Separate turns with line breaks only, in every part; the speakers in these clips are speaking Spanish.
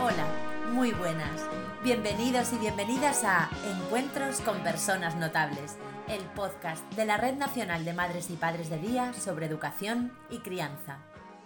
Hola, muy buenas. Bienvenidos y bienvenidas a Encuentros con Personas Notables, el podcast de la Red Nacional de Madres y Padres de Día sobre educación y crianza.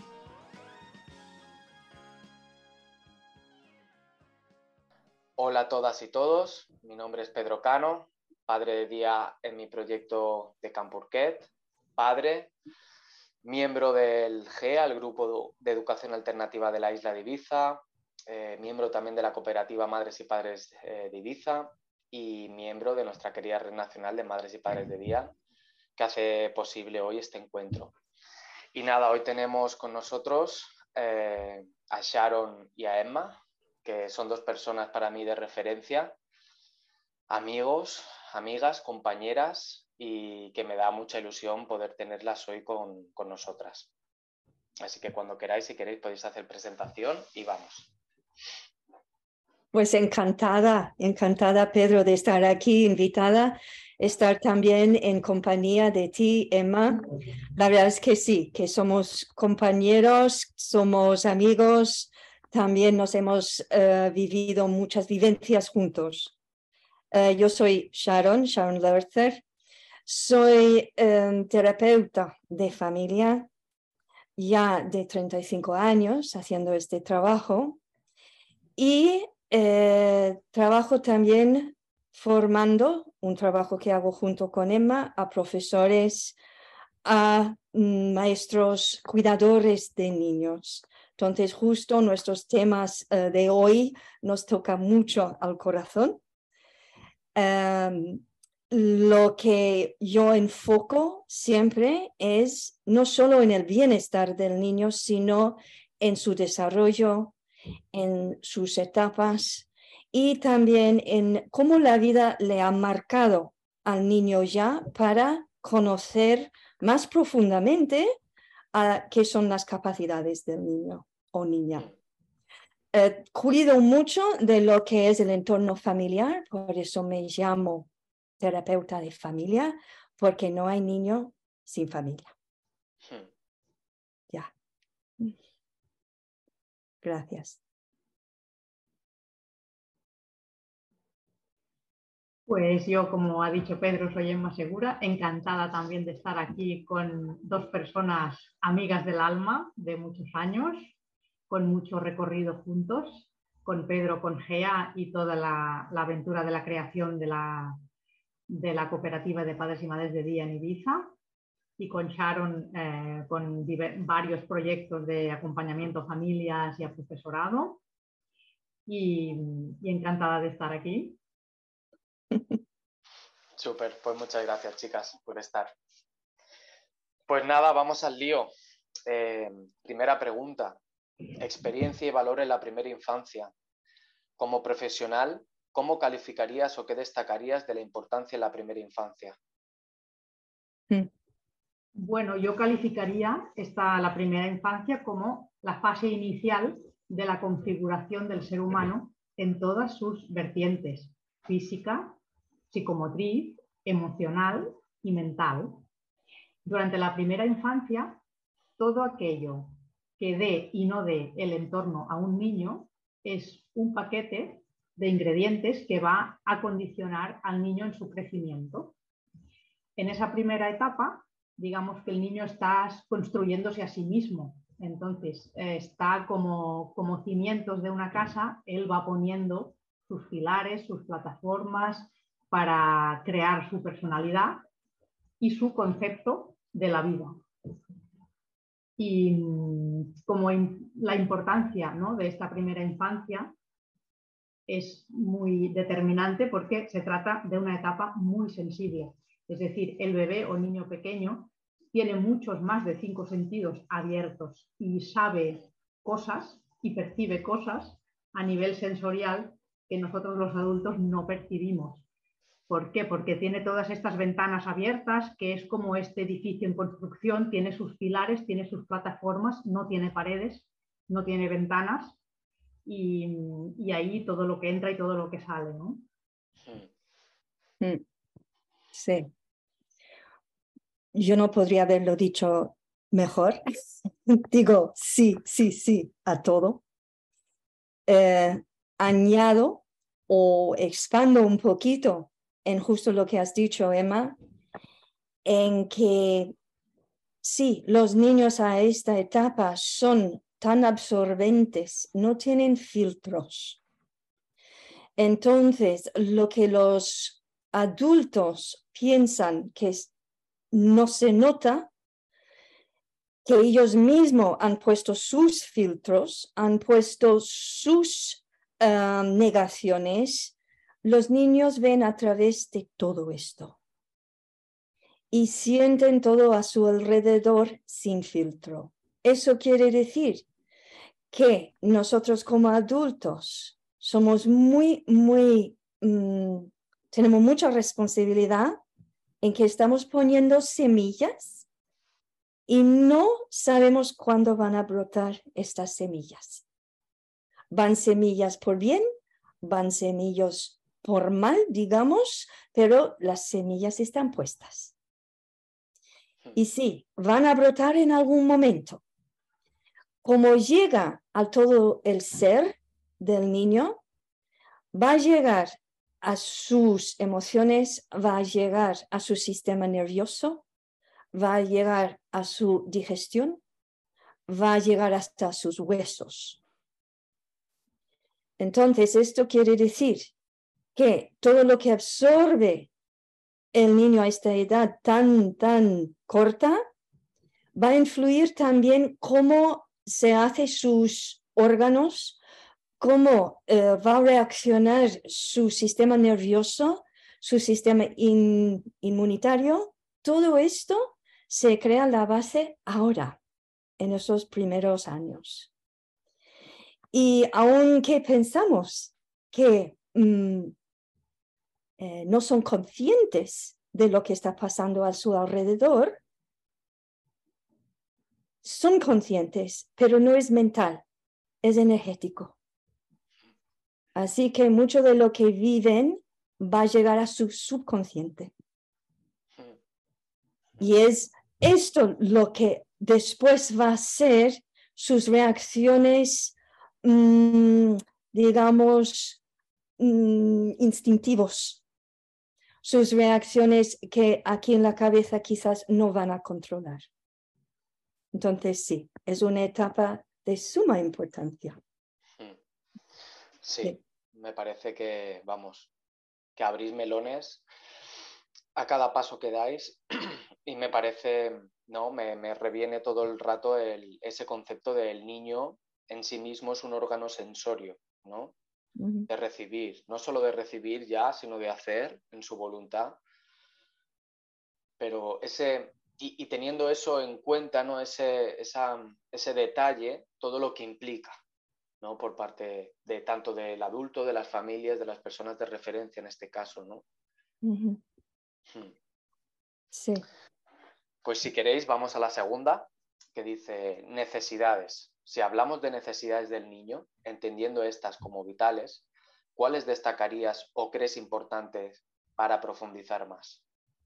Hola a todas y todos, mi nombre es Pedro Cano, padre de día en mi proyecto de Campurquet, padre, miembro del GEA, el Grupo de Educación Alternativa de la Isla de Ibiza, miembro también de la cooperativa Madres y Padres de Ibiza y miembro de nuestra querida Red Nacional de Madres y Padres de Día, que hace posible hoy este encuentro. Y nada, hoy tenemos con nosotros a Sharon y a Emma, que son dos personas para mí de referencia, amigos, amigas, compañeras, y que me da mucha ilusión poder tenerlas hoy con nosotras. Así que cuando queráis, si queréis, podéis hacer presentación y vamos.
Pues encantada, Pedro, de estar aquí, invitada, estar también en compañía de ti, Emma. La verdad es que sí, que somos compañeros, somos amigos, también nos hemos vivido muchas vivencias juntos. Yo soy Sharon Lerther, soy terapeuta de familia, ya de 35 años haciendo este trabajo y trabajo también formando, un trabajo que hago junto con Emma, a profesores, a maestros, cuidadores de niños. Entonces, justo nuestros temas de hoy nos toca mucho al corazón. Lo que yo enfoco siempre es no solo en el bienestar del niño, sino en su desarrollo, en sus etapas y también en cómo la vida le ha marcado al niño ya para conocer más profundamente qué son las capacidades del niño o niña. Cuido mucho de lo que es el entorno familiar, por eso me llamo terapeuta de familia, porque no hay niño sin familia. Ya. Gracias.
Pues yo, como ha dicho Pedro, soy Emma Segura, encantada también de estar aquí con dos personas amigas del alma de muchos años, con mucho recorrido juntos, con Pedro, con GEA y toda la aventura de la creación de la cooperativa de padres y madres de día en Ibiza, y con Sharon con varios proyectos de acompañamiento a familias y a profesorado, y encantada de estar aquí.
Súper, pues muchas gracias, chicas, por estar. Pues nada, vamos al lío. Primera pregunta. Experiencia y valor en la primera infancia. Como profesional, ¿cómo calificarías o qué destacarías de la importancia en la primera infancia?
Bueno, yo calificaría la primera infancia como la fase inicial de la configuración del ser humano en todas sus vertientes: física, psicomotriz, emocional y mental. Durante la primera infancia, todo aquello que dé y no dé el entorno a un niño es un paquete de ingredientes que va a condicionar al niño en su crecimiento. En esa primera etapa, digamos que el niño está construyéndose a sí mismo. Entonces, está como cimientos de una casa, él va poniendo sus pilares, sus plataformas para crear su personalidad y su concepto de la vida. Y como la importancia, ¿no?, de esta primera infancia es muy determinante porque se trata de una etapa muy sensible. Es decir, el bebé o niño pequeño tiene muchos más de 5 sentidos abiertos y sabe cosas y percibe cosas a nivel sensorial que nosotros los adultos no percibimos. ¿Por qué? Porque tiene todas estas ventanas abiertas, que es como este edificio en construcción, tiene sus pilares, tiene sus plataformas, no tiene paredes, no tiene ventanas, y ahí todo lo que entra y todo lo que sale, ¿no?
Sí. Yo no podría haberlo dicho mejor. Digo sí a todo. añado o expando un poquito en justo lo que has dicho, Emma, en que sí, los niños a esta etapa son tan absorbentes, no tienen filtros. Entonces, lo que los adultos piensan que no se nota, que ellos mismos han puesto sus filtros, han puesto sus negaciones, los niños ven a través de todo esto y sienten todo a su alrededor sin filtro. Eso quiere decir que nosotros como adultos somos tenemos mucha responsabilidad en que estamos poniendo semillas y no sabemos cuándo van a brotar estas semillas. Van semillas por bien, van semillas por mal, digamos, pero las semillas están puestas. Y sí, van a brotar en algún momento. Como llega a todo el ser del niño, va a llegar a sus emociones, va a llegar a su sistema nervioso, va a llegar a su digestión, va a llegar hasta sus huesos. Entonces, esto quiere decir que todo lo que absorbe el niño a esta edad tan corta va a influir también cómo se hace sus órganos, cómo va a reaccionar su sistema nervioso, su sistema inmunitario. Todo esto se crea la base ahora, en esos primeros años. Y aunque pensamos que no son conscientes de lo que está pasando a su alrededor, son conscientes, pero no es mental, es energético. Así que mucho de lo que viven va a llegar a su subconsciente. Y es esto lo que después va a ser sus reacciones, digamos, instintivos. Sus reacciones que aquí en la cabeza quizás no van a controlar. Entonces sí, es una etapa de suma importancia.
Sí, me parece que, vamos, que abrís melones a cada paso que dais y me parece, ¿no? Me reviene todo el rato ese concepto del niño en sí mismo es un órgano sensorio, ¿no? De recibir, no solo de recibir ya, sino de hacer en su voluntad. Pero y teniendo eso en cuenta, ¿no? Ese detalle, todo lo que implica, ¿no? Por parte de tanto del adulto, de las familias, de las personas de referencia en este caso, ¿no?
Sí.
Pues si queréis, vamos a la segunda, que dice necesidades. Si hablamos de necesidades del niño, entendiendo estas como vitales, ¿cuáles destacarías o crees importantes para profundizar más?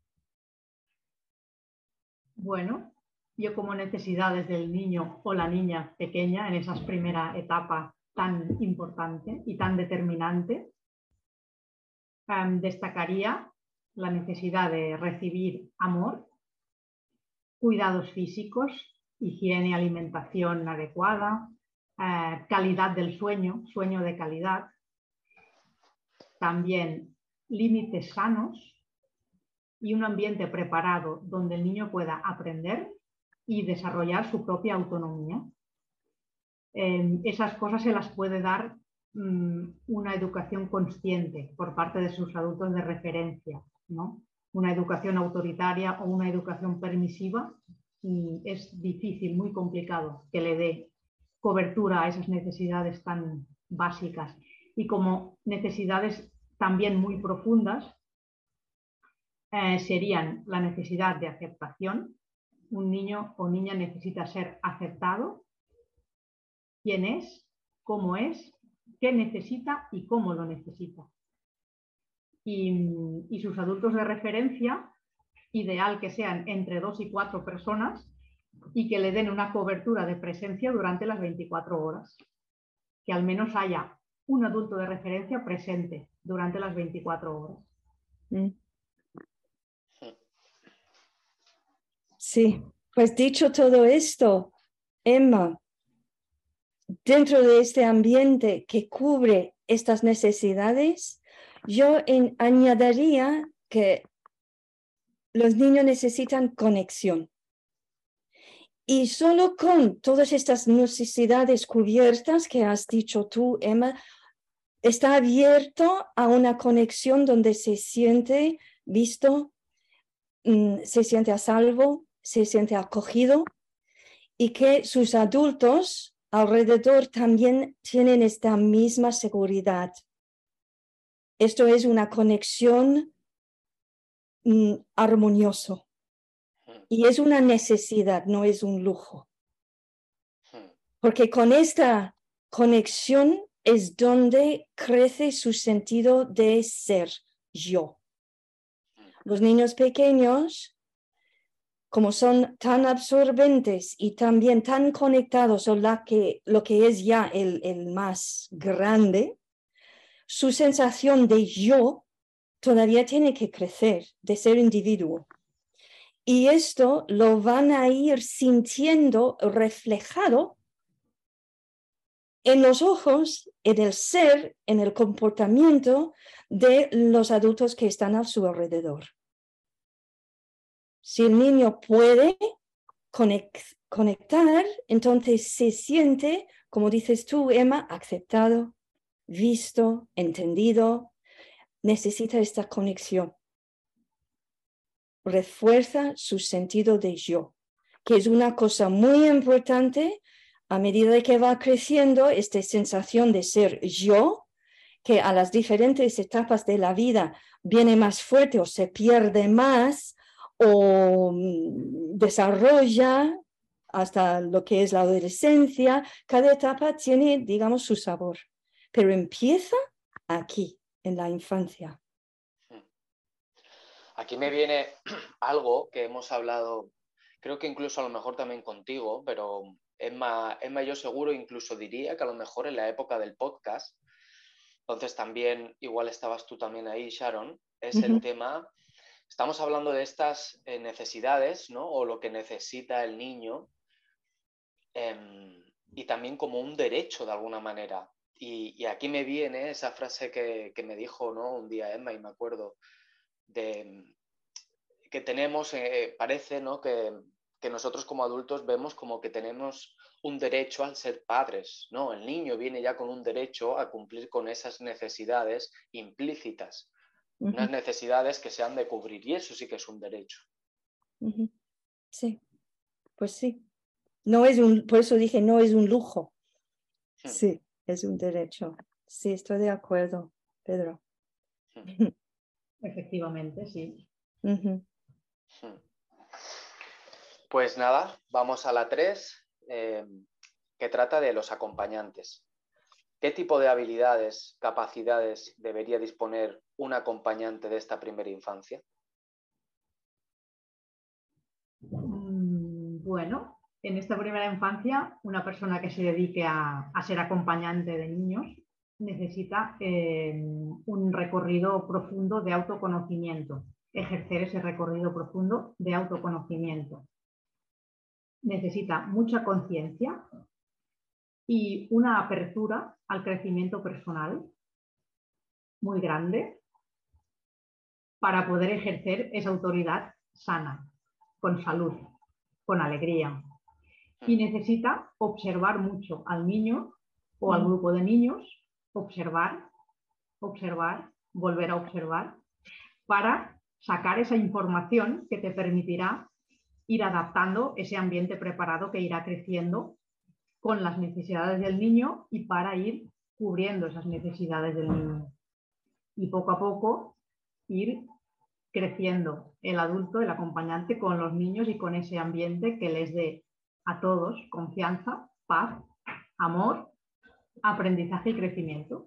Bueno, yo como necesidades del niño o la niña pequeña en esa primera etapa tan importante y tan determinante, destacaría la necesidad de recibir amor, cuidados físicos, higiene, alimentación adecuada, calidad del sueño, sueño de calidad, también límites sanos y un ambiente preparado donde el niño pueda aprender y desarrollar su propia autonomía. Esas cosas se las puede dar una educación consciente por parte de sus adultos de referencia, ¿no? Una educación autoritaria o una educación permisiva es difícil, muy complicado que le dé cobertura a esas necesidades tan básicas. Y como necesidades también muy profundas, serían la necesidad de aceptación. Un niño o niña necesita ser aceptado, quién es, cómo es, qué necesita y cómo lo necesita. Y sus adultos de referencia, ideal que sean entre 2 y 4 personas y que le den una cobertura de presencia durante las 24 horas. que al menos haya un adulto de referencia presente durante las 24 horas.
Sí, pues dicho todo esto, Emma, dentro de este ambiente que cubre estas necesidades, yo añadiría que los niños necesitan conexión. Y solo con todas estas necesidades cubiertas que has dicho tú, Emma, está abierto a una conexión donde se siente visto, se siente a salvo, se siente acogido y que sus adultos alrededor también tienen esta misma seguridad. Esto es una conexión armonioso y es una necesidad, no es un lujo. Porque con esta conexión es donde crece su sentido de ser yo. Los niños pequeños, como son tan absorbentes y también tan conectados a lo que es ya el más grande, su sensación de yo todavía tiene que crecer, de ser individuo. Y esto lo van a ir sintiendo reflejado en los ojos, en el ser, en el comportamiento de los adultos que están a su alrededor. Si el niño puede conectar, entonces se siente, como dices tú, Emma, aceptado, visto, entendido, necesita esta conexión. Refuerza su sentido de yo, que es una cosa muy importante a medida que va creciendo esta sensación de ser yo, que a las diferentes etapas de la vida viene más fuerte o se pierde más o desarrolla hasta lo que es la adolescencia. Cada etapa tiene, digamos, su sabor, pero empieza aquí, en la infancia.
Aquí me viene algo que hemos hablado, creo que incluso a lo mejor también contigo, pero Emma, yo seguro incluso diría que a lo mejor en la época del podcast, entonces también, igual estabas tú también ahí, Sharon, es el tema, estamos hablando de estas necesidades, ¿no? O lo que necesita el niño, y también como un derecho de alguna manera. Y aquí me viene esa frase que me dijo, ¿no? Un día Emma, y me acuerdo, de que tenemos, parece, ¿no? que nosotros como adultos vemos como que tenemos un derecho al ser padres, ¿no? El niño viene ya con un derecho a cumplir con esas necesidades implícitas, unas necesidades que se han de cubrir, y eso sí que es un derecho.
Sí, pues sí. No es por eso dije, no es un lujo. Sí, es un derecho. Sí, estoy de acuerdo, Pedro.
Efectivamente, sí.
Pues nada, vamos a la 3, que trata de los acompañantes. ¿Qué tipo de habilidades, capacidades debería disponer un acompañante de esta primera infancia?
Bueno, en esta primera infancia, una persona que se dedique a ser acompañante de niños necesita un recorrido profundo de autoconocimiento, ejercer ese recorrido profundo de autoconocimiento. Necesita mucha conciencia y una apertura al crecimiento personal muy grande para poder ejercer esa autoridad sana, con salud, con alegría. Y necesita observar mucho al niño o al grupo de niños, observar, volver a observar, para sacar esa información que te permitirá ir adaptando ese ambiente preparado que irá creciendo con las necesidades del niño y para ir cubriendo esas necesidades del niño. Y poco a poco ir creciendo el adulto, el acompañante con los niños y con ese ambiente que les dé a todos confianza, paz, amor, aprendizaje y crecimiento.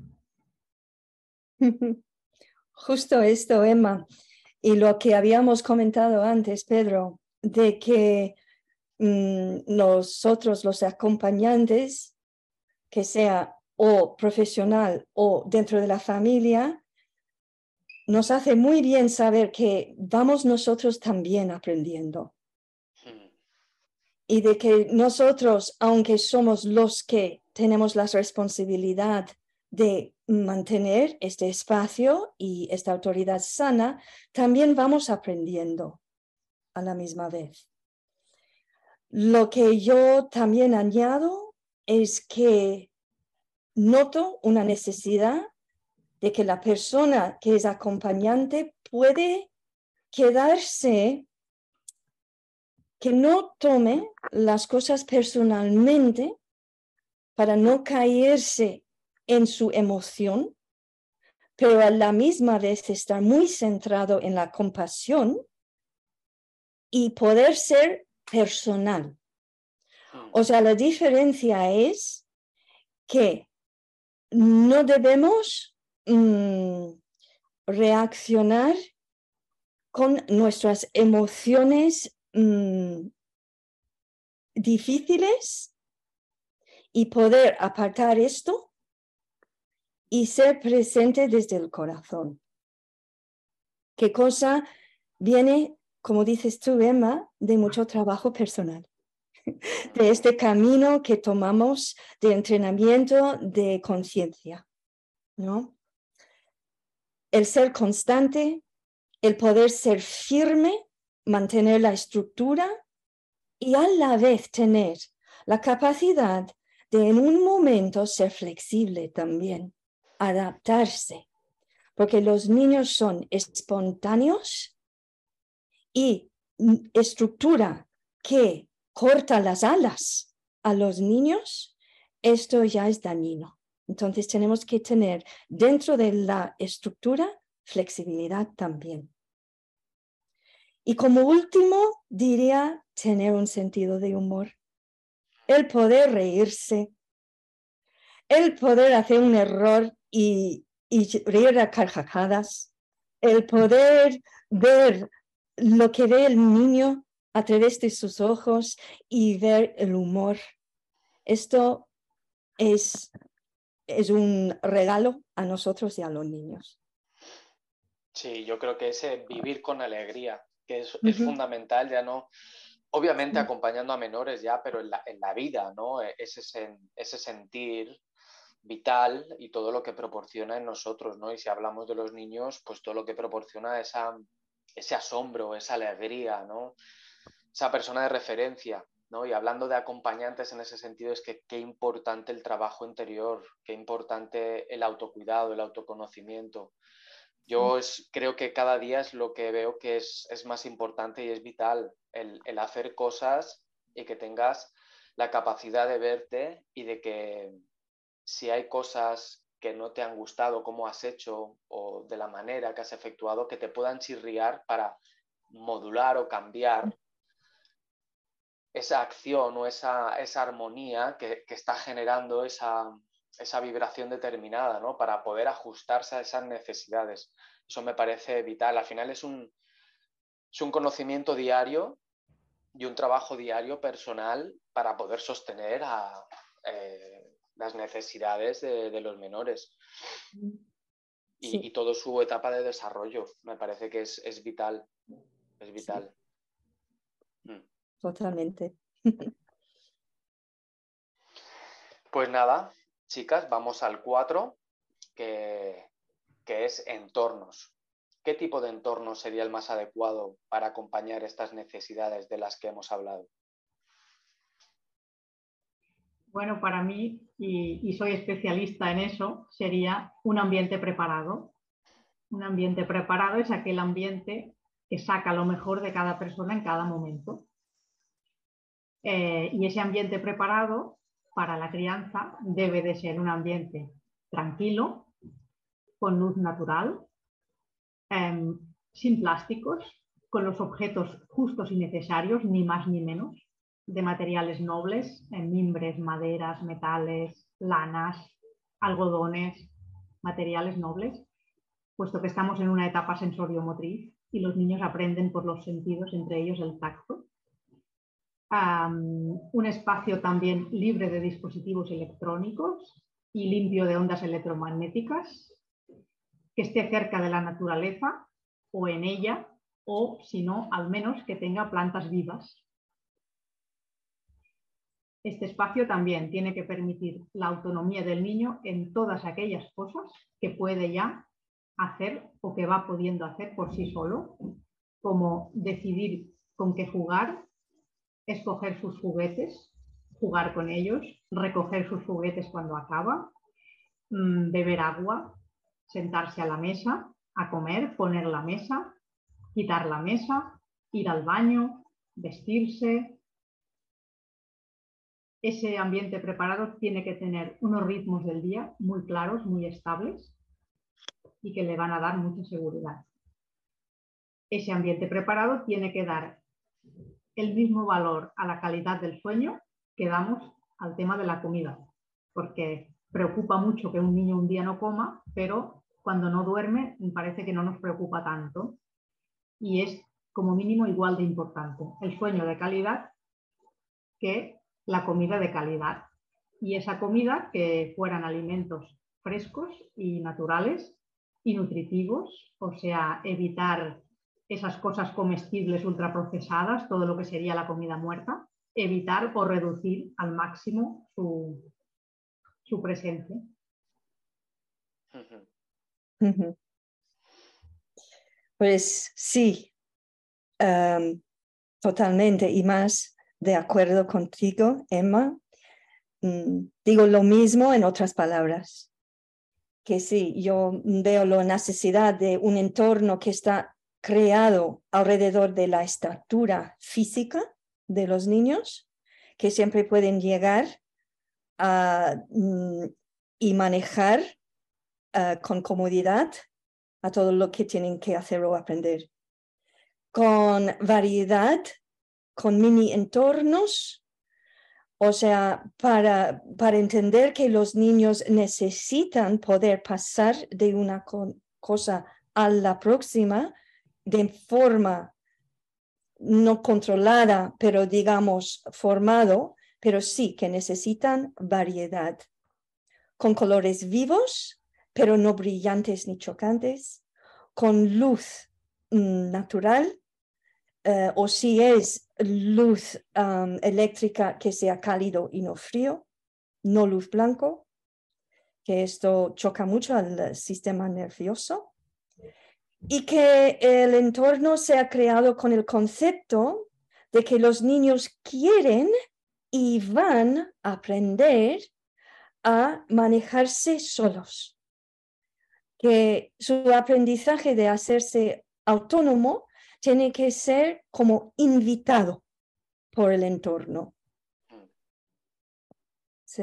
Justo esto, Emma, y lo que habíamos comentado antes, Pedro, de que nosotros, los acompañantes, que sea o profesional o dentro de la familia, nos hace muy bien saber que vamos nosotros también aprendiendo. Y de que nosotros, aunque somos los que tenemos la responsabilidad de mantener este espacio y esta autoridad sana, también vamos aprendiendo a la misma vez. Lo que yo también añado es que noto una necesidad de que la persona que es acompañante puede quedarse, que no tome las cosas personalmente para no caerse en su emoción, pero a la misma vez estar muy centrado en la compasión y poder ser personal. O sea, la diferencia es que no debemos reaccionar con nuestras emociones difíciles y poder apartar esto y ser presente desde el corazón. ¿Qué cosa viene, como dices tú, Emma, de mucho trabajo personal? De este camino que tomamos de entrenamiento de conciencia, ¿no? El ser constante, el poder ser firme, mantener la estructura y a la vez tener la capacidad de en un momento ser flexible también, adaptarse, porque los niños son espontáneos y estructura que corta las alas a los niños, esto ya es dañino. Entonces tenemos que tener dentro de la estructura flexibilidad también. Y como último, diría tener un sentido de humor, el poder reírse, el poder hacer un error y reír a carcajadas, el poder ver lo que ve el niño a través de sus ojos y ver el humor. Esto es un regalo a nosotros y a los niños.
Sí, yo creo que ese vivir con alegría, que es fundamental, ya no, obviamente acompañando a menores ya, pero en la vida, ¿no? Ese sentir vital y todo lo que proporciona en nosotros, ¿no? Y si hablamos de los niños, pues todo lo que proporciona ese asombro, esa alegría, ¿no? Esa persona de referencia, ¿no? Y hablando de acompañantes en ese sentido, es que qué importante el trabajo interior, qué importante el autocuidado, el autoconocimiento. Yo creo que cada día es lo que veo que es más importante y es vital, el hacer cosas y que tengas la capacidad de verte y de que si hay cosas que no te han gustado, cómo has hecho o de la manera que has efectuado, que te puedan chirriar para modular o cambiar esa acción o esa armonía que está generando esa vibración determinada, ¿no? Para poder ajustarse a esas necesidades. Eso me parece vital. Al final es un conocimiento diario y un trabajo diario personal para poder sostener las necesidades de los menores y toda su etapa de desarrollo. Me parece que es vital. Es vital.
Sí. Totalmente.
Pues nada, chicas, vamos al 4, que es entornos. ¿Qué tipo de entorno sería el más adecuado para acompañar estas necesidades de las que hemos hablado?
Bueno, para mí, y soy especialista en eso, sería un ambiente preparado. Un ambiente preparado es aquel ambiente que saca lo mejor de cada persona en cada momento. Y ese ambiente preparado para la crianza debe de ser un ambiente tranquilo, con luz natural, sin plásticos, con los objetos justos y necesarios, ni más ni menos, de materiales nobles, mimbres, maderas, metales, lanas, algodones, materiales nobles, puesto que estamos en una etapa sensoriomotriz y los niños aprenden por los sentidos, entre ellos el tacto. Un espacio también libre de dispositivos electrónicos y limpio de ondas electromagnéticas, que esté cerca de la naturaleza o en ella, o si no, al menos que tenga plantas vivas. Este espacio también tiene que permitir la autonomía del niño en todas aquellas cosas que puede ya hacer o que va pudiendo hacer por sí solo, como decidir con qué jugar, escoger sus juguetes, jugar con ellos, recoger sus juguetes cuando acaba, beber agua, sentarse a la mesa, a comer, poner la mesa, quitar la mesa, ir al baño, vestirse. Ese ambiente preparado tiene que tener unos ritmos del día muy claros, muy estables y que le van a dar mucha seguridad. Ese ambiente preparado tiene que dar el mismo valor a la calidad del sueño que damos al tema de la comida, porque preocupa mucho que un niño un día no coma, pero cuando no duerme parece que no nos preocupa tanto y es como mínimo igual de importante el sueño de calidad que la comida de calidad. Y esa comida que fueran alimentos frescos y naturales y nutritivos, o sea, evitar esas cosas comestibles ultraprocesadas, todo lo que sería la comida muerta, evitar o reducir al máximo su presencia.
Pues sí, totalmente y más de acuerdo contigo, Emma. Digo lo mismo en otras palabras, que sí, yo veo la necesidad de un entorno que está creado alrededor de la estatura física de los niños, que siempre pueden llegar y manejar con comodidad a todo lo que tienen que hacer o aprender. Con variedad, con mini entornos, o sea, para entender que los niños necesitan poder pasar de una cosa a la próxima de forma no controlada, pero digamos formado, pero sí que necesitan variedad, con colores vivos, pero no brillantes ni chocantes, con luz natural, o si es luz eléctrica que sea cálido y no frío, no luz blanco, que esto choca mucho al sistema nervioso, y que el entorno sea creado con el concepto de que los niños quieren y van a aprender a manejarse solos, que su aprendizaje de hacerse autónomo tiene que ser como invitado por el entorno. Sí.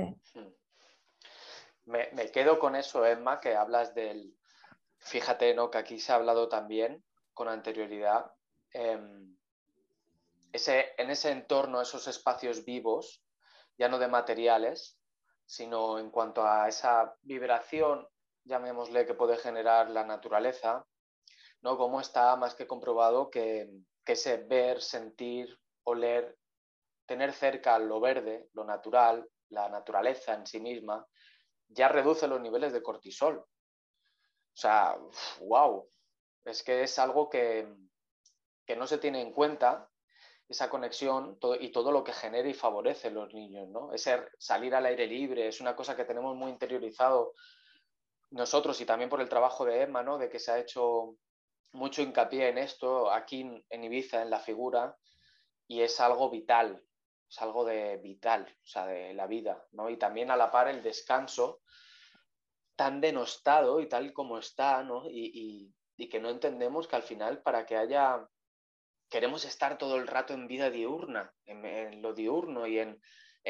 Me quedo con eso, Emma, que hablas del... Fíjate, ¿no?, que aquí se ha hablado también con anterioridad. En ese entorno, esos espacios vivos, ya no de materiales, sino en cuanto a esa vibración, llamémosle, que puede generar la naturaleza, ¿no? Cómo está más que comprobado que ese ver, sentir, oler, tener cerca lo verde, lo natural, la naturaleza en sí misma, ya reduce los niveles de cortisol. O sea, wow, es que es algo que no se tiene en cuenta, esa conexión y todo lo que genera y favorece a los niños, ¿no? Ese salir al aire libre es una cosa que tenemos muy interiorizado nosotros y también por el trabajo de Emma, ¿no?, de que se ha hecho mucho hincapié en esto aquí en Ibiza, en la figura, y es algo vital, es algo de vital, o sea, de la vida, ¿no? Y también a la par el descanso tan denostado y tal como está, ¿no? Y que no entendemos que al final para que haya... Queremos estar todo el rato en vida diurna, en lo diurno y en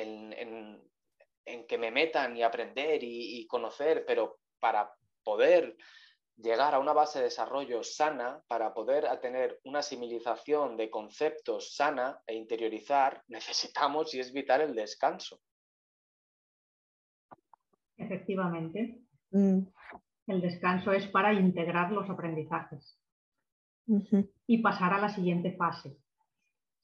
que me metan y aprender y conocer, pero para poder llegar a una base de desarrollo sana, para poder tener una asimilización de conceptos sana e interiorizar, necesitamos y es vital el descanso.
Efectivamente. El descanso es para integrar los aprendizajes y pasar a la siguiente fase.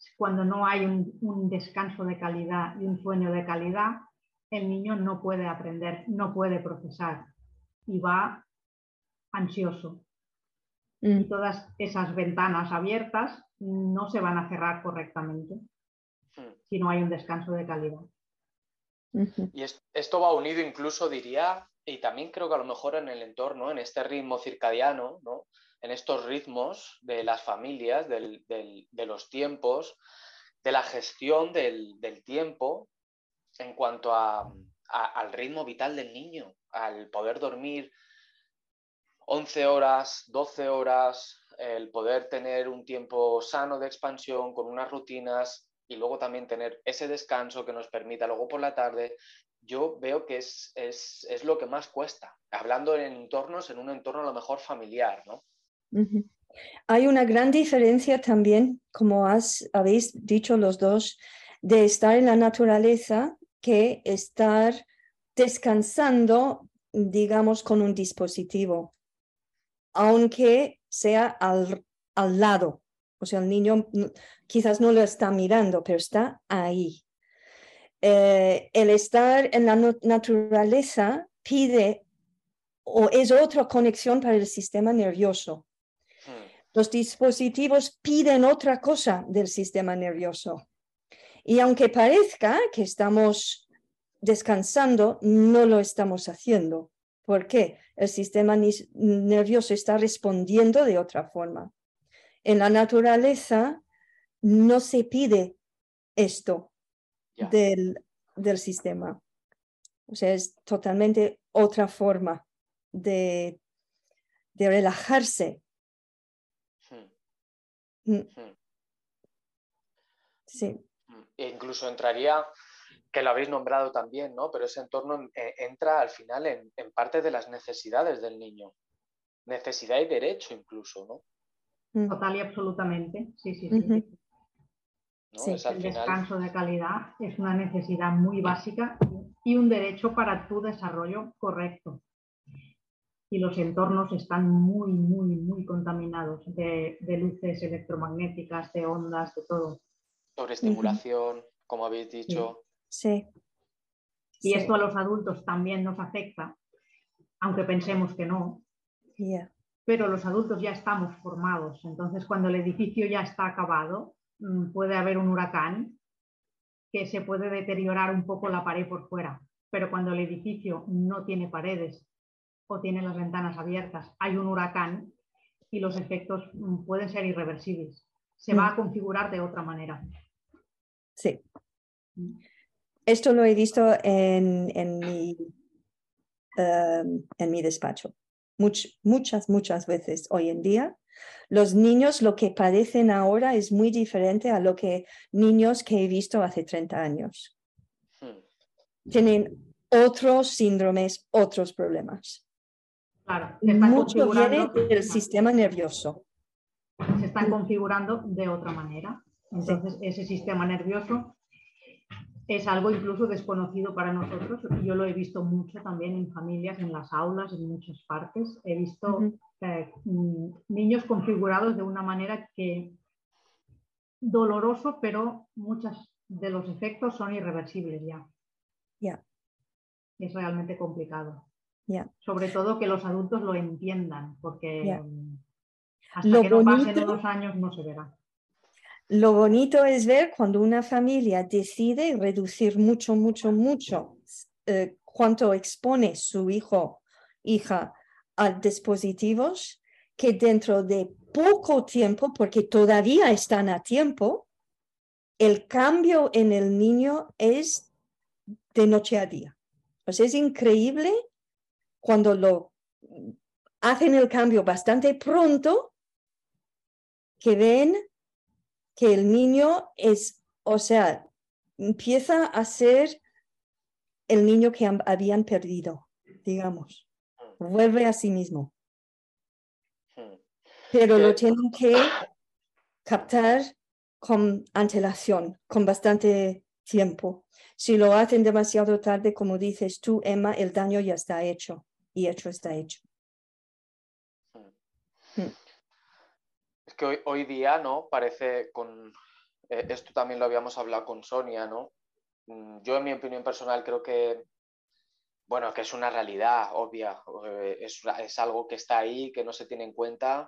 cuando no hay un descanso de calidad y un sueño de calidad, el niño no puede aprender, no puede procesar y va ansioso. Y todas esas ventanas abiertas no se van a cerrar correctamente si no hay un descanso de calidad.
Y esto va unido incluso, diría, y también creo que a lo mejor en el entorno, en este ritmo circadiano, ¿no? En estos ritmos de las familias, de los tiempos, de la gestión del tiempo en cuanto al ritmo vital del niño, al poder dormir 11 horas, 12 horas, el poder tener un tiempo sano de expansión con unas rutinas y luego también tener ese descanso que nos permita luego por la tarde. Yo veo que es lo que más cuesta, hablando en un entorno a lo mejor familiar, ¿no?
Hay una gran diferencia también, como habéis dicho los dos, de estar en la naturaleza que estar descansando, digamos, con un dispositivo, aunque sea al lado. O sea, el niño quizás no lo está mirando, pero está ahí. El estar en la naturaleza pide o es otra conexión para el sistema nervioso. Los dispositivos piden otra cosa del sistema nervioso. Y aunque parezca que estamos descansando, no lo estamos haciendo. ¿Por qué? El sistema nervioso está respondiendo de otra forma. En la naturaleza no se pide esto del sistema. O sea, es totalmente otra forma de relajarse. Sí.
E incluso entraría, que lo habéis nombrado también, ¿no? Pero ese entorno entra al final en parte de las necesidades del niño. Necesidad y derecho incluso, ¿no?
Total y absolutamente, sí.
¿No?
Sí.
Es al
El
final...
descanso de calidad es una necesidad muy básica y un derecho para tu desarrollo correcto. Y los entornos están muy contaminados de luces electromagnéticas, de ondas, de todo.
Sobreestimulación, como habéis dicho.
Sí.
Y esto a los adultos también nos afecta, aunque pensemos que no. Pero los adultos ya estamos formados, entonces cuando el edificio ya está acabado, puede haber un huracán que se puede deteriorar un poco la pared por fuera, pero cuando el edificio no tiene paredes o tiene las ventanas abiertas, hay un huracán y los efectos pueden ser irreversibles. Se va a configurar de otra manera.
Sí. Esto lo he visto en mi despacho. Muchas veces hoy en día. Los niños lo que padecen ahora es muy diferente a lo que niños que he visto hace 30 años. Tienen otros síndromes, otros problemas.
Claro,
mucho viene del sistema nervioso.
Se están configurando de otra manera. Entonces, ese sistema nervioso es algo incluso desconocido para nosotros. Yo lo he visto mucho también en familias, en las aulas, en muchas partes. He visto niños configurados de una manera que doloroso, pero muchos de los efectos son irreversibles ya. Es realmente complicado. Sobre todo que los adultos lo entiendan, porque hasta que no pasen unos años no se verá.
Lo bonito es ver cuando una familia decide reducir mucho cuánto expone su hija a dispositivos, que dentro de poco tiempo, porque todavía están a tiempo, el cambio en el niño es de noche a día. Pues es increíble cuando lo hacen el cambio bastante pronto, que ven que el niño empieza a ser el niño que habían perdido, digamos. Vuelve a sí mismo. Pero lo tienen que captar con antelación, con bastante tiempo. Si lo hacen demasiado tarde, como dices tú, Emma, el daño ya está hecho y está hecho.
Es que hoy día, ¿no? Parece con esto también lo habíamos hablado con Sonia, ¿no? Yo, en mi opinión personal, creo que, bueno, que es una realidad obvia, es algo que está ahí, que no se tiene en cuenta,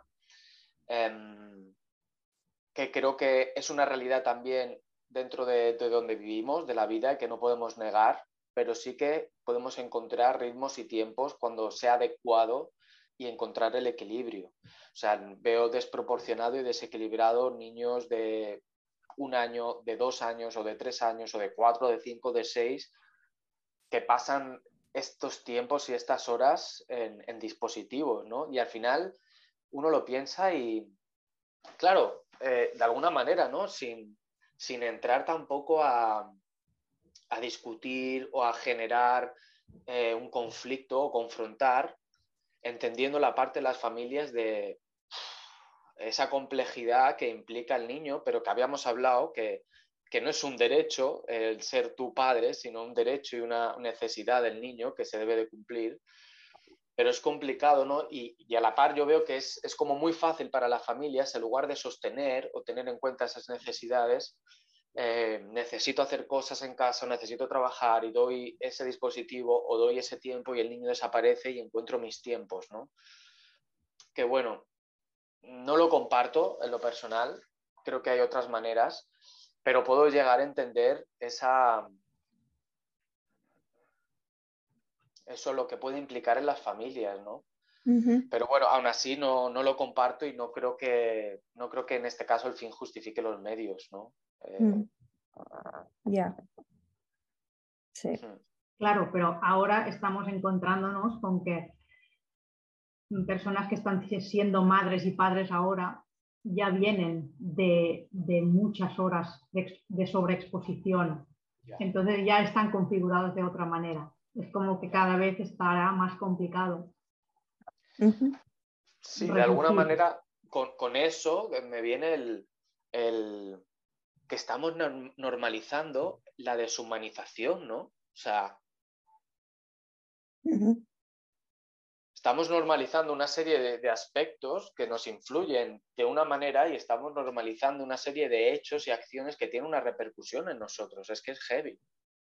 que creo que es una realidad también dentro de donde vivimos, de la vida, que no podemos negar, pero sí que podemos encontrar ritmos y tiempos cuando sea adecuado y encontrar el equilibrio. O sea, veo desproporcionado y desequilibrado niños de 1 año, de 2 años, o de 3 años, o de 4, de 5, de 6, que pasan estos tiempos y estas horas en dispositivos, ¿no? Y al final uno lo piensa y, claro, de alguna manera, ¿no? Sin entrar tampoco a discutir o a generar un conflicto o confrontar, entendiendo la parte de las familias de esa complejidad que implica el niño, pero que habíamos hablado que no es un derecho el ser tu padre, sino un derecho y una necesidad del niño que se debe de cumplir. Pero es complicado, ¿no? Y a la par yo veo que es como muy fácil para las familias, en lugar de sostener o tener en cuenta esas necesidades, necesito hacer cosas en casa, necesito trabajar y doy ese dispositivo o doy ese tiempo y el niño desaparece y encuentro mis tiempos, ¿no? Que bueno, no lo comparto en lo personal, creo que hay otras maneras, pero puedo llegar a entender eso lo que puede implicar en las familias, ¿no? Pero bueno, aún así no lo comparto y no creo que en este caso el fin justifique los medios, ¿no?
Ya. Sí.
Claro, pero ahora estamos encontrándonos con que personas que están siendo madres y padres ahora ya vienen de muchas horas de sobreexposición. Entonces ya están configurados de otra manera. Es como que cada vez estará más complicado.
Sí, de alguna manera con eso me viene el que estamos normalizando la deshumanización, ¿no? O sea, estamos normalizando una serie de aspectos que nos influyen de una manera y estamos normalizando una serie de hechos y acciones que tienen una repercusión en nosotros. Es que es heavy.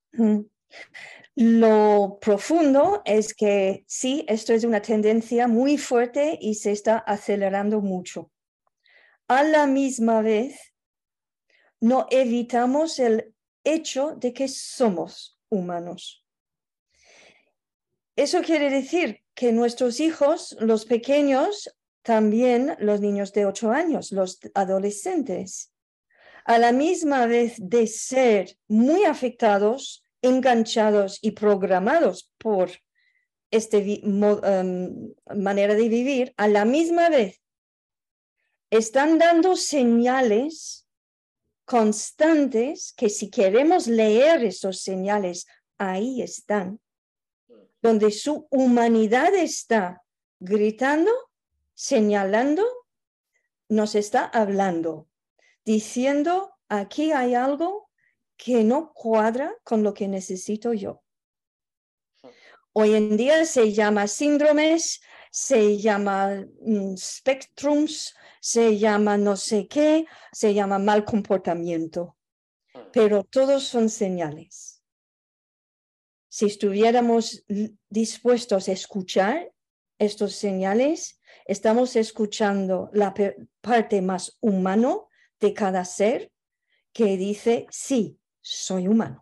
Lo profundo es que sí, esto es una tendencia muy fuerte y se está acelerando mucho. A la misma vez, no evitamos el hecho de que somos humanos. Eso quiere decir que nuestros hijos, los pequeños, también los niños de 8 años, los adolescentes, a la misma vez de ser muy afectados, enganchados y programados por esta manera de vivir, a la misma vez están dando señales constantes que, si queremos leer esos señales, ahí están, donde su humanidad está gritando, señalando, nos está hablando, diciendo: aquí hay algo que no cuadra con lo que necesito yo. Hoy en día se llama síndromes, se llama spectrums, se llama no sé qué, se llama mal comportamiento, pero todos son señales. Si estuviéramos dispuestos a escuchar estos señales, estamos escuchando la parte más humana de cada ser que dice: sí, soy humano.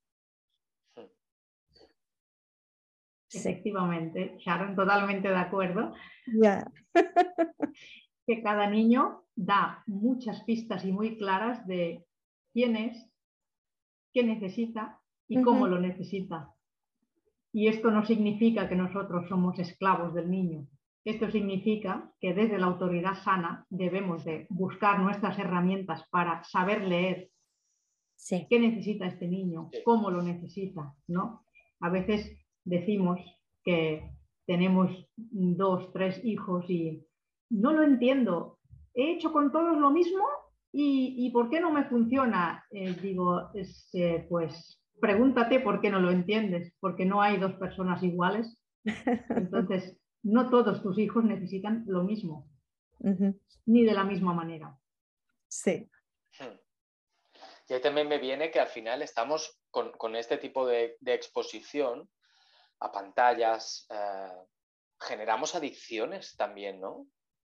Efectivamente, Sharon, totalmente de acuerdo.
Yeah.
Que cada niño da muchas pistas y muy claras de quién es, qué necesita y cómo lo necesita. Y esto no significa que nosotros somos esclavos del niño. Esto significa que desde la autoridad sana debemos de buscar nuestras herramientas para saber leer qué necesita este niño, cómo lo necesita, ¿no? A veces decimos que tenemos 2, 3 hijos y no lo entiendo. He hecho con todos lo mismo y ¿por qué no me funciona? Digo, pues pregúntate por qué no lo entiendes, porque no hay 2 personas iguales. Entonces, no todos tus hijos necesitan lo mismo, ni de la misma manera.
Sí.
Y ahí también me viene que al final estamos con este tipo de exposición a pantallas, generamos adicciones también, ¿no?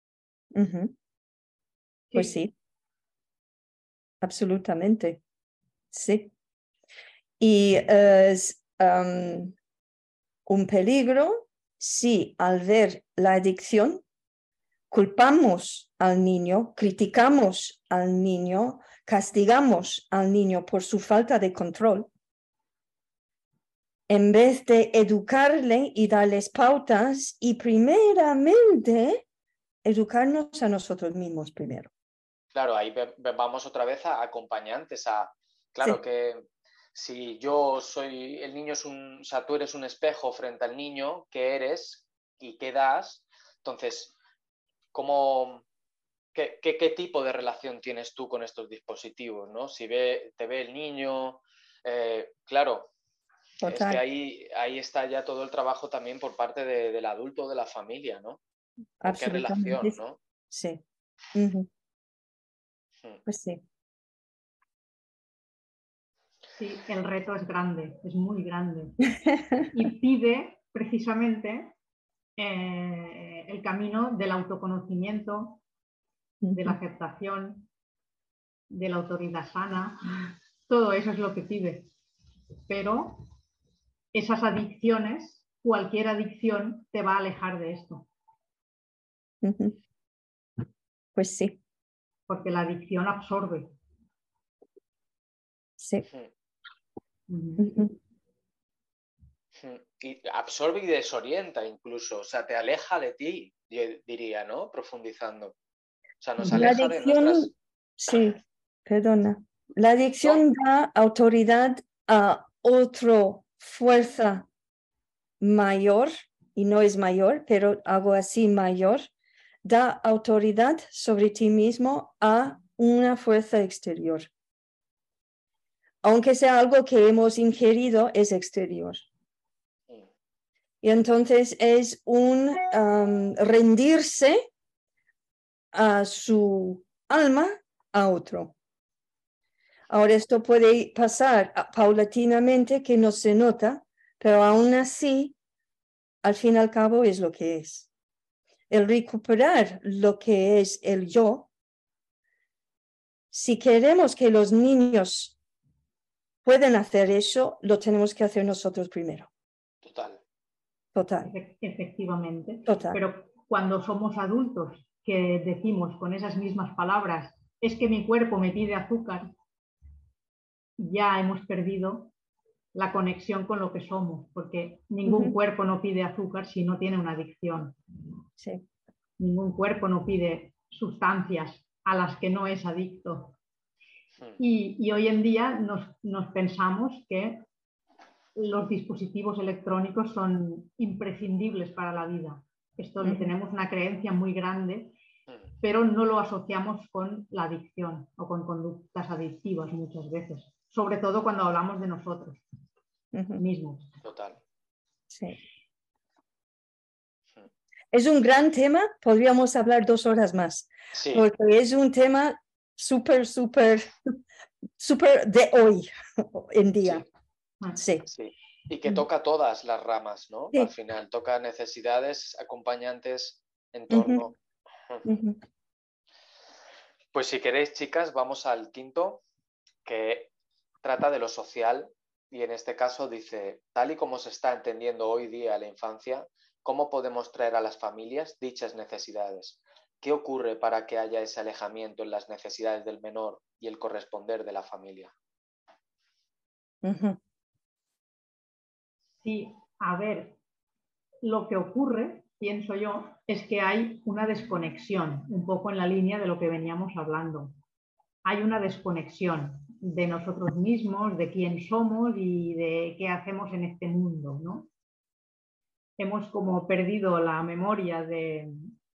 Pues sí, absolutamente, sí. Y es un peligro si al ver la adicción culpamos al niño, criticamos al niño, castigamos al niño por su falta de control, en vez de educarle y darles pautas y primeramente educarnos a nosotros mismos primero.
Claro, ahí vamos otra vez a acompañantes, claro
Sí.
que si yo soy, el niño es o sea, tú eres un espejo frente al niño, ¿qué eres y qué das? Entonces, ¿qué tipo de relación tienes tú con estos dispositivos, ¿no? Si te ve el niño, claro,
Total.
es que ahí está ya todo el trabajo también por parte del adulto o de la familia, ¿no? ¿Qué relación, no?
Sí. Pues sí.
Sí, el reto es grande, es muy grande. Y pide precisamente el camino del autoconocimiento, de la aceptación, de la autoridad sana. Todo eso es lo que pide. Pero esas adicciones, cualquier adicción te va a alejar de esto.
Pues sí.
Porque la adicción absorbe.
Sí.
Y absorbe y desorienta incluso, o sea, te aleja de ti, yo diría, ¿no? Profundizando. O sea, nos aleja de nuestras...
Sí, perdona. La adicción da autoridad a otra fuerza mayor, y no es mayor, pero algo así mayor, da autoridad sobre ti mismo a una fuerza exterior. Aunque sea algo que hemos ingerido, es exterior. Y entonces es un rendirse a su alma a otro. Ahora esto puede pasar paulatinamente que no se nota, pero aún así, al fin y al cabo, es lo que es. El recuperar lo que es el yo, si queremos que los niños puedan hacer eso, lo tenemos que hacer nosotros primero. Total.
Efectivamente.
Total.
Pero cuando somos adultos que decimos con esas mismas palabras, es que mi cuerpo me pide azúcar, ya hemos perdido la conexión con lo que somos, porque ningún cuerpo no pide azúcar si no tiene una adicción.
Sí.
Ningún cuerpo no pide sustancias a las que no es adicto. Y hoy en día nos pensamos que los dispositivos electrónicos son imprescindibles para la vida. Esto tenemos una creencia muy grande, pero no lo asociamos con la adicción o con conductas adictivas muchas veces, sobre todo cuando hablamos de nosotros mismos.
Total.
Sí. Es un gran tema, podríamos hablar 2 horas más,
sí.
Porque es un tema súper de hoy en día.
Sí. Sí. Y que toca todas las ramas, ¿no? Sí. Al final, toca necesidades, acompañantes, entorno. Pues si queréis, chicas, vamos al quinto, que trata de lo social y en este caso dice, tal y como se está entendiendo hoy día la infancia, ¿cómo podemos traer a las familias dichas necesidades? ¿Qué ocurre para que haya ese alejamiento en las necesidades del menor y el corresponder de la familia?
Sí, a ver, lo que ocurre, pienso yo, es que hay una desconexión, un poco en la línea de lo que veníamos hablando. Hay una desconexión de nosotros mismos, de quién somos y de qué hacemos en este mundo, ¿no? Hemos como perdido la memoria de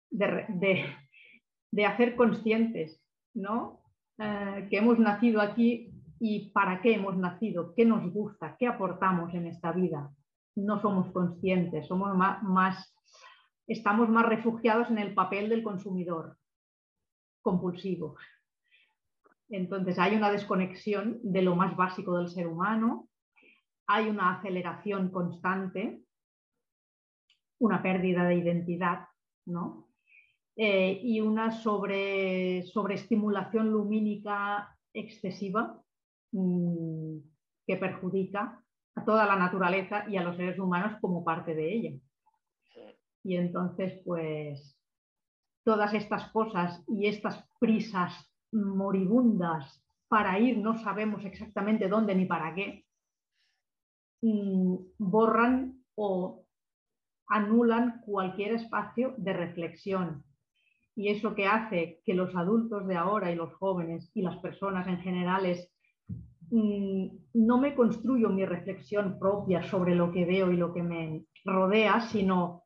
hacer conscientes, ¿no? Que hemos nacido aquí y para qué hemos nacido, qué nos gusta, qué aportamos en esta vida. No somos conscientes, estamos más refugiados en el papel del consumidor compulsivo. Entonces hay una desconexión de lo más básico del ser humano, hay una aceleración constante, una pérdida de identidad, ¿no? Y una sobreestimulación lumínica excesiva que perjudica a toda la naturaleza y a los seres humanos como parte de ella. Y entonces, pues, todas estas cosas y estas prisas moribundas para ir, no sabemos exactamente dónde ni para qué, borran o anulan cualquier espacio de reflexión. Y eso que hace que los adultos de ahora y los jóvenes y las personas en general no me construyo mi reflexión propia sobre lo que veo y lo que me rodea, sino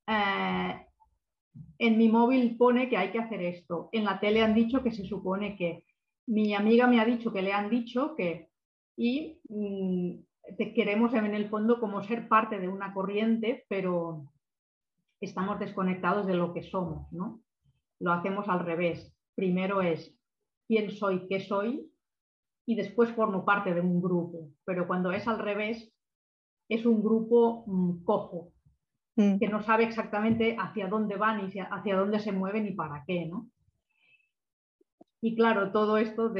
en mi móvil pone que hay que hacer esto, en la tele han dicho que se supone que, mi amiga me ha dicho que le han dicho que, y queremos en el fondo como ser parte de una corriente, pero estamos desconectados de lo que somos, ¿no? Lo hacemos al revés. Primero es quién soy, qué soy, y después formo parte de un grupo. Pero cuando es al revés, es un grupo cojo, que no sabe exactamente hacia dónde van y hacia dónde se mueven y para qué, ¿no? Y claro, todo esto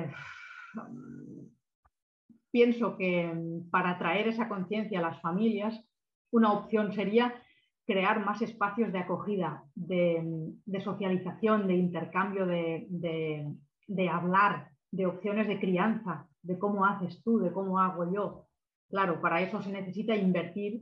pienso que para traer esa conciencia a las familias, una opción sería crear más espacios de acogida, de socialización, de intercambio, de hablar, de opciones de crianza, de cómo haces tú, de cómo hago yo. Claro, para eso se necesita invertir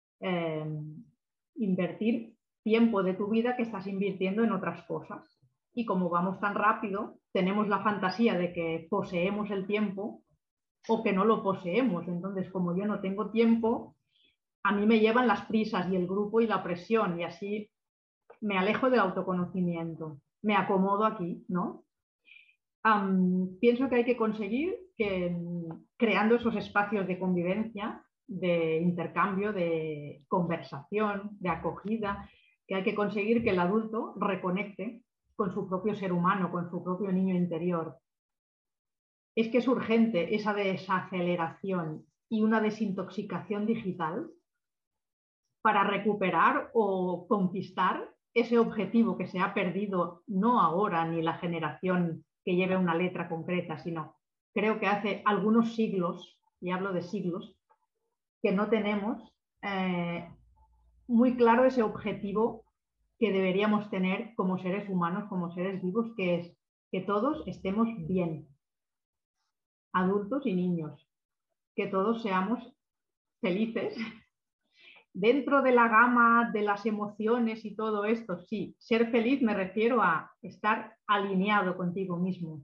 tiempo de tu vida que estás invirtiendo en otras cosas. Y como vamos tan rápido, tenemos la fantasía de que poseemos el tiempo o que no lo poseemos. Entonces, como yo no tengo tiempo, a mí me llevan las prisas y el grupo y la presión, y así me alejo del autoconocimiento, me acomodo aquí, ¿no? Pienso que hay que conseguir que, creando esos espacios de convivencia, de intercambio, de conversación, de acogida, que hay que conseguir que el adulto reconecte con su propio ser humano, con su propio niño interior. Es que es urgente esa desaceleración y una desintoxicación digital para recuperar o conquistar ese objetivo que se ha perdido, no ahora ni la generación que lleve una letra concreta, sino creo que hace algunos siglos, y hablo de siglos, que no tenemos muy claro ese objetivo que deberíamos tener como seres humanos, como seres vivos, que es que todos estemos bien, adultos y niños, que todos seamos felices. Dentro de la gama de las emociones y todo esto, sí, ser feliz me refiero a estar alineado contigo mismo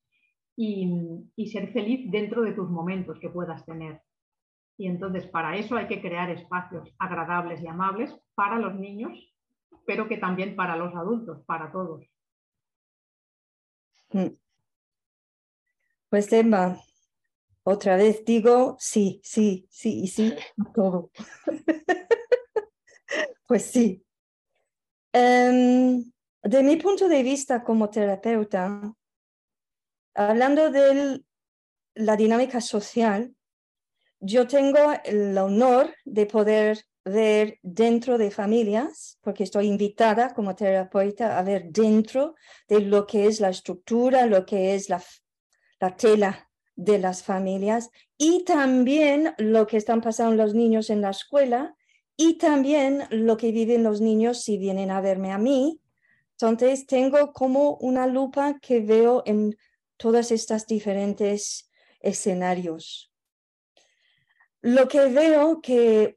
y ser feliz dentro de tus momentos que puedas tener. Y entonces para eso hay que crear espacios agradables y amables para los niños, pero que también para los adultos, para todos.
Pues Emma, otra vez digo sí, sí, sí y sí, todo. Pues sí. De mi punto de vista como terapeuta, hablando de la dinámica social, yo tengo el honor de poder ver dentro de familias, porque estoy invitada como terapeuta a ver dentro de lo que es la estructura, lo que es la tela de las familias y también lo que están pasando los niños en la escuela y también lo que viven los niños si vienen a verme a mí. Entonces tengo como una lupa que veo en todas estas diferentes escenarios. Lo que veo que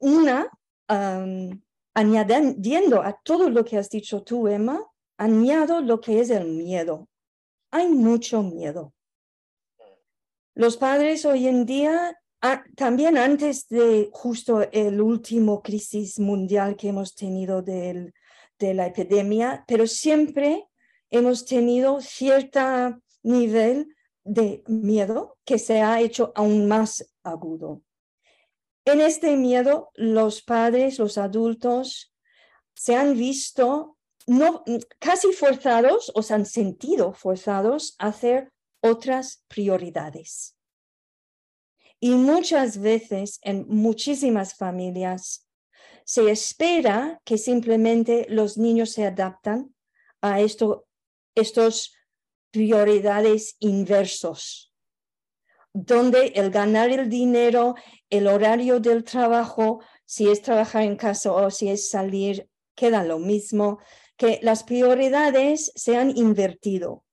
añadiendo a todo lo que has dicho tú, Emma, añado lo que es el miedo. Hay mucho miedo. Los padres hoy en día, también antes de justo el último crisis mundial que hemos tenido de la epidemia, pero siempre hemos tenido cierto nivel de miedo que se ha hecho aún más agudo. En este miedo, los padres, los adultos, se han visto casi forzados o se han sentido forzados a hacer otras prioridades. Y muchas veces en muchísimas familias se espera que simplemente los niños se adaptan a estos prioridades inversos, donde el ganar el dinero, el horario del trabajo, si es trabajar en casa o si es salir, queda lo mismo, que las prioridades se han invertido.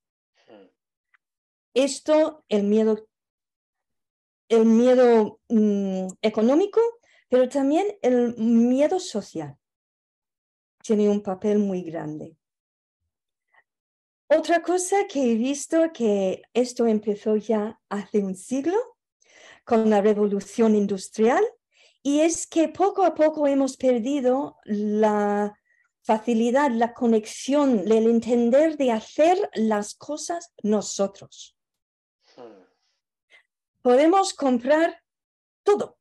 Esto, el miedo económico, pero también el miedo social tiene un papel muy grande. Otra cosa que he visto, que esto empezó ya hace un siglo con la revolución industrial, y es que poco a poco hemos perdido la facilidad, la conexión, el entender de hacer las cosas nosotros. Podemos comprar todo.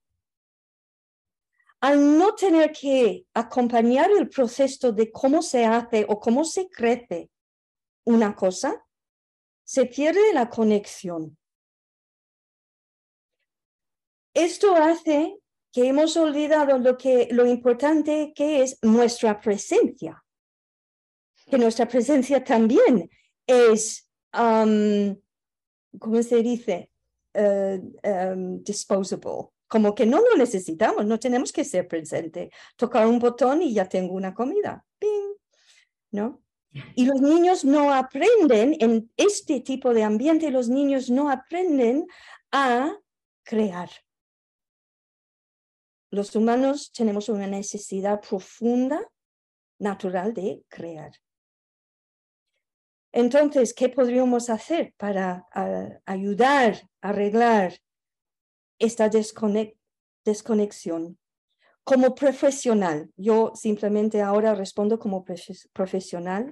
Al no tener que acompañar el proceso de cómo se hace o cómo se crece una cosa, se pierde la conexión. Esto hace que hemos olvidado lo importante que es nuestra presencia, que nuestra presencia también es, ¿cómo se dice? Disposable, como que no lo necesitamos, no tenemos que ser presente, tocar un botón y ya tengo una comida, ¡ping! ¿No? Y los niños no aprenden, en este tipo de ambiente, los niños no aprenden a crear. Los humanos tenemos una necesidad profunda, natural de crear. Entonces, ¿qué podríamos hacer para ayudar a arreglar esta desconexión? Como profesional, yo simplemente ahora respondo como profesional.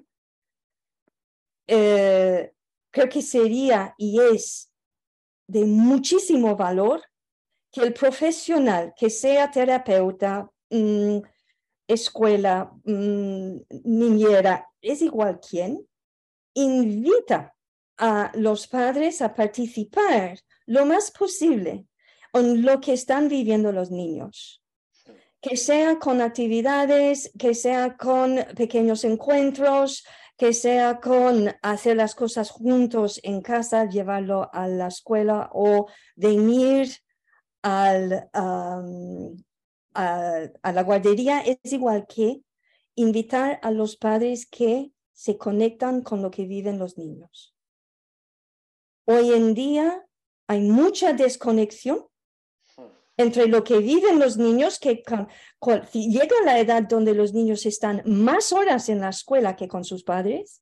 Creo que sería y es de muchísimo valor que el profesional, que sea terapeuta, escuela, niñera, es igual quién, invita a los padres a participar lo más posible en lo que están viviendo los niños. Que sea con actividades, que sea con pequeños encuentros, que sea con hacer las cosas juntos en casa, llevarlo a la escuela o venir a la guardería, es igual que invitar a los padres que se conectan con lo que viven los niños. Hoy en día hay mucha desconexión entre lo que viven los niños, que si llega la edad donde los niños están más horas en la escuela que con sus padres,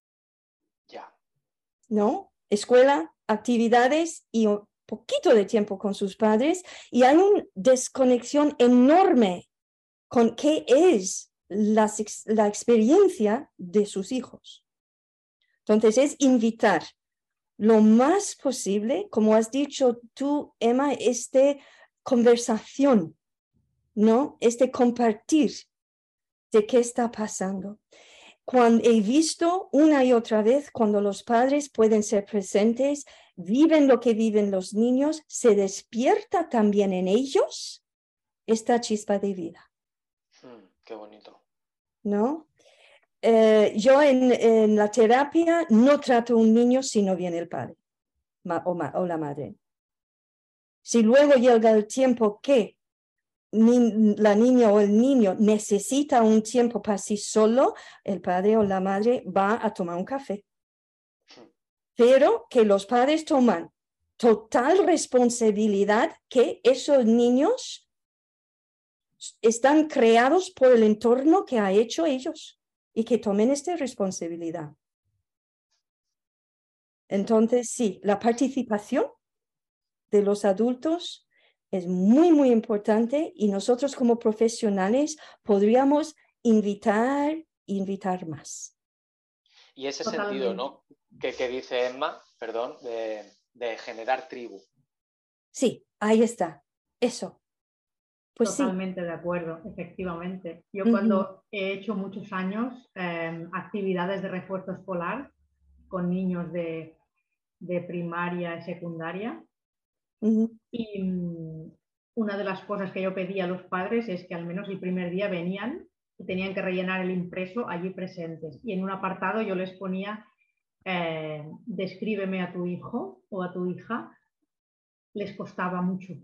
¿no? Escuela, actividades y un poquito de tiempo con sus padres, y hay una desconexión enorme con qué es la experiencia de sus hijos. Entonces es invitar lo más posible, como has dicho tú, Emma, conversación, ¿no? Compartir de qué está pasando. Cuando he visto una y otra vez, cuando los padres pueden ser presentes, viven lo que viven los niños, se despierta también en ellos esta chispa de vida.
Qué bonito.
¿No? Yo en la terapia no trato a un niño si no viene el padre o la madre. Si luego llega el tiempo que la niña o el niño necesita un tiempo para sí solo, el padre o la madre va a tomar un café. Pero que los padres toman total responsabilidad que esos niños están creados por el entorno que ha hecho ellos y que tomen esta responsabilidad. Entonces, sí, la participación de los adultos es muy, muy importante, y nosotros como profesionales podríamos invitar más.
Y ese
Totalmente.
sentido, ¿no? que dice Emma, perdón, de generar tribu.
Sí, ahí está. Eso. Pues
Totalmente de acuerdo, efectivamente. Yo
sí.
cuando he hecho muchos años actividades de refuerzo escolar con niños de de primaria y secundaria. Y una de las cosas que yo pedía a los padres es que al menos el primer día venían y tenían que rellenar el impreso allí presentes. Y en un apartado yo les ponía, descríbeme a tu hijo o a tu hija. Les costaba mucho.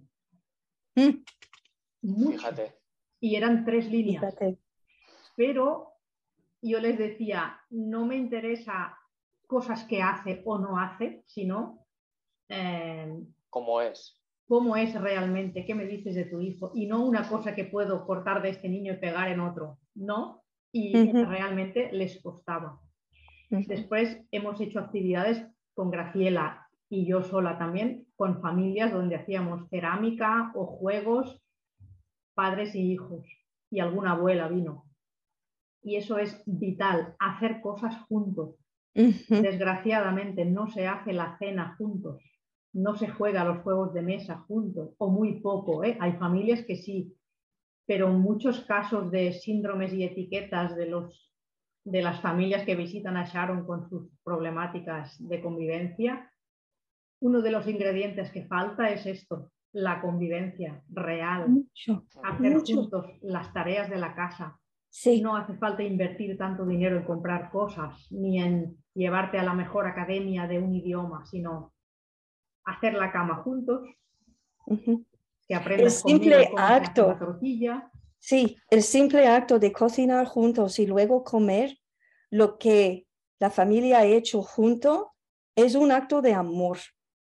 Mucho.
Fíjate.
Y eran 3 líneas.
Fíjate.
Pero yo les decía, no me interesa cosas que hace o no hace, sino
¿Cómo es?
cómo es realmente, qué me dices de tu hijo, y no una cosa que puedo cortar de este niño y pegar en otro, no, y realmente les costaba. Después hemos hecho actividades con Graciela y yo sola también, con familias donde hacíamos cerámica o juegos, padres y hijos, y alguna abuela vino. Y eso es vital, hacer cosas juntos. Desgraciadamente no se hace la cena juntos, no se juega los juegos de mesa juntos, o muy poco, ¿eh? Hay familias que sí, pero en muchos casos de síndromes y etiquetas de las familias que visitan a Sharon con sus problemáticas de convivencia, uno de los ingredientes que falta es esto, la convivencia real, hacer juntos las tareas de la casa.
Sí.
No hace falta invertir tanto dinero en comprar cosas, ni en llevarte a la mejor academia de un idioma, sino hacer la cama juntos, que aprendas
El
conmigo
simple
cómo se hace la
acto,
tortilla.
sí, el simple acto de cocinar juntos y luego comer lo que la familia ha hecho junto es un acto de amor.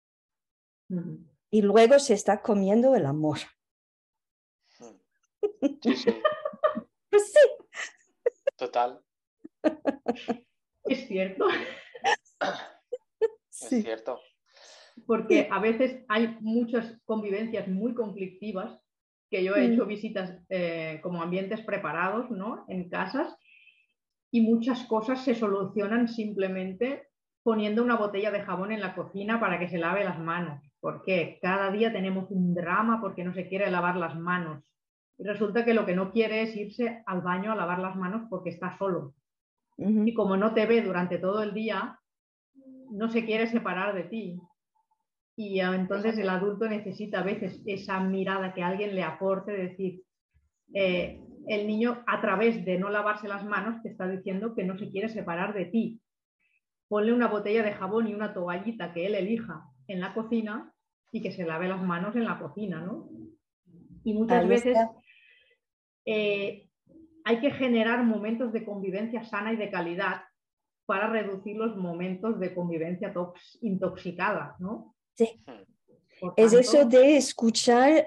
Y luego se está comiendo el amor.
Sí, sí.
Pues sí.
Total.
Es cierto.
Es
Sí.
cierto.
Porque a veces hay muchas convivencias muy conflictivas, que yo he hecho visitas como ambientes preparados, ¿no? En casas, y muchas cosas se solucionan simplemente poniendo una botella de jabón en la cocina para que se lave las manos. ¿Por qué? Cada día tenemos un drama porque no se quiere lavar las manos. Y resulta que lo que no quiere es irse al baño a lavar las manos porque está solo. Y como no te ve durante todo el día, no se quiere separar de ti. Y entonces el adulto necesita a veces esa mirada que alguien le aporte, decir, el niño a través de no lavarse las manos te está diciendo que no se quiere separar de ti. Ponle una botella de jabón y una toallita que él elija en la cocina y que se lave las manos en la cocina, ¿no? Y muchas
Ahí
veces
está.
hay que generar momentos de convivencia sana y de calidad para reducir los momentos de convivencia intoxicada, ¿no?
Sí.
Por
Es
tanto,
eso de escuchar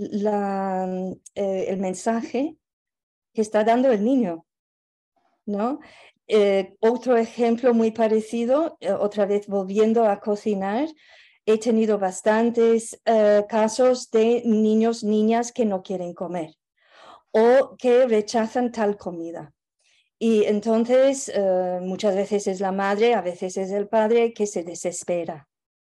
el mensaje que está dando el niño, ¿no? Otro ejemplo muy parecido, otra vez volviendo a cocinar, he tenido bastantes casos de niños, niñas que no quieren comer o que rechazan tal comida. Y entonces muchas veces es la madre, a veces es el padre que se desespera.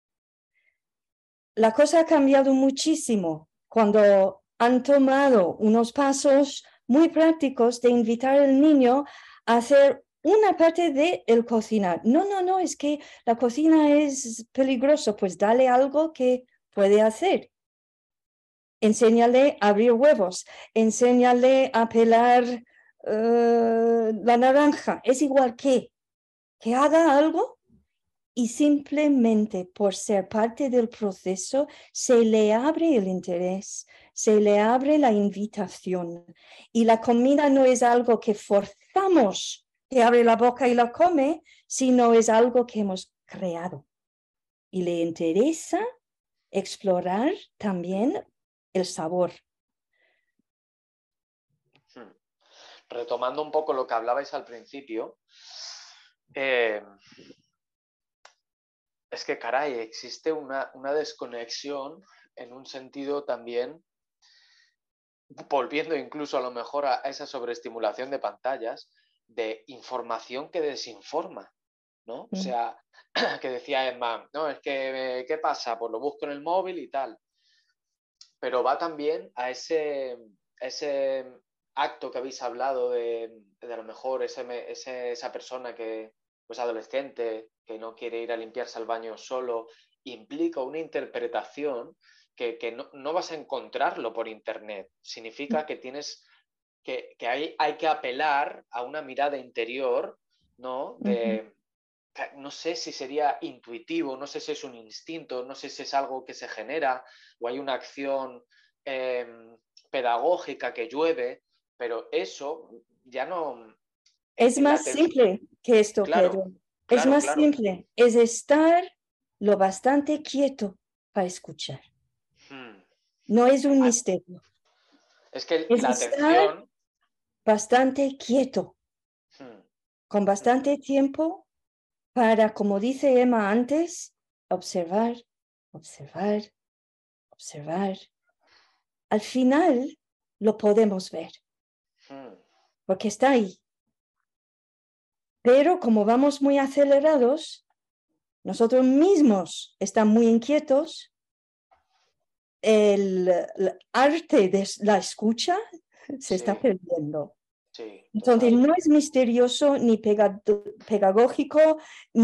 La cosa ha cambiado muchísimo cuando han tomado unos pasos muy prácticos de invitar al niño a hacer una parte de el cocinar. No, es que la cocina es peligroso, pues dale algo que puede hacer. Enséñale a abrir huevos, enséñale a pelar la naranja. Es igual que haga algo y simplemente por ser parte del proceso se le abre el interés, se le abre la invitación. Y la comida no es algo que forzamos que abre la boca y la come, sino es algo que hemos creado. Y le interesa explorar también el sabor.
Retomando un poco lo que hablabais al principio, es que, caray, existe una desconexión en un sentido también, volviendo incluso a lo mejor a esa sobreestimulación de pantallas, de información que desinforma, ¿no? O sea, que decía Emma, no, es que, ¿qué pasa? Pues lo busco en el móvil y tal. Pero va también a ese acto que habéis hablado de a lo mejor esa persona que pues adolescente que no quiere ir a limpiarse al baño solo, implica una interpretación que no vas a encontrarlo por internet. Significa que tienes que hay que apelar a una mirada interior, ¿no? No sé si sería intuitivo, no sé si es un instinto, no sé si es algo que se genera o hay una acción pedagógica que llueve, pero eso ya no...
Es más simple que esto,
claro,
Pedro. Es
claro,
más
claro.
simple. Es estar lo bastante quieto para escuchar. No es un misterio.
Es que
Es
la
estar
atención...
bastante quieto, con bastante tiempo para, como dice Emma antes, observar, observar, observar. Al final lo podemos ver, porque está ahí. Pero como vamos muy acelerados, nosotros mismos estamos muy inquietos, el arte de la escucha se está perdiendo.
Sí,
Entonces no es misterioso ni pedagógico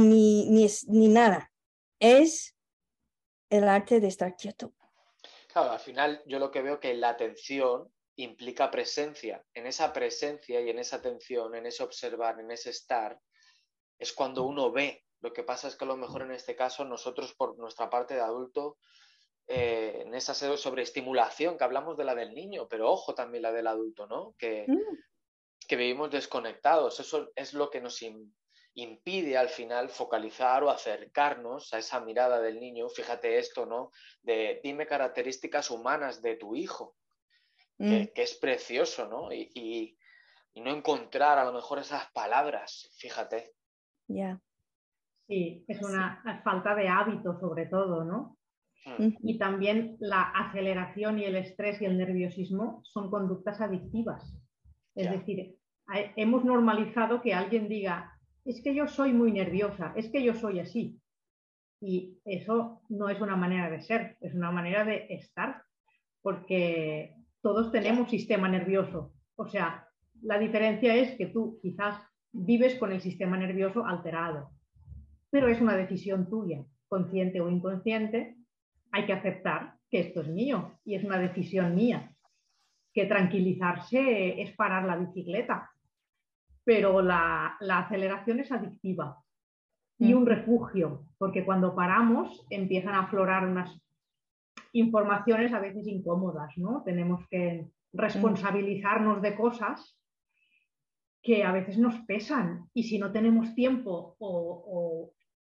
ni nada. Es el arte de estar quieto.
Claro, al final yo lo que veo que la atención implica presencia. En esa presencia y en esa atención, en ese observar, en ese estar, es cuando uno ve. Lo que pasa es que a lo mejor en este caso nosotros por nuestra parte de adulto, en esa sobreestimulación que hablamos de la del niño, pero ojo también la del adulto, ¿no? Que vivimos desconectados. Eso es lo que nos impide al final focalizar o acercarnos a esa mirada del niño. Fíjate esto, ¿no? De dime características humanas de tu hijo, que es precioso, ¿no? Y no encontrar a lo mejor esas palabras, fíjate.
Yeah.
Sí, es una falta de hábito sobre todo, ¿no? Y también la aceleración y el estrés y el nerviosismo son conductas adictivas. Es decir, hemos normalizado que alguien diga, es que yo soy muy nerviosa, es que yo soy así. Y eso no es una manera de ser, es una manera de estar, porque todos tenemos sistema nervioso. O sea, la diferencia es que tú quizás vives con el sistema nervioso alterado, pero es una decisión tuya, consciente o inconsciente. Hay que aceptar que esto es mío y es una decisión mía, que tranquilizarse es parar la bicicleta, pero la aceleración es adictiva y un refugio, porque cuando paramos empiezan a aflorar unas informaciones a veces incómodas, ¿no? Tenemos que responsabilizarnos de cosas que a veces nos pesan y si no tenemos tiempo o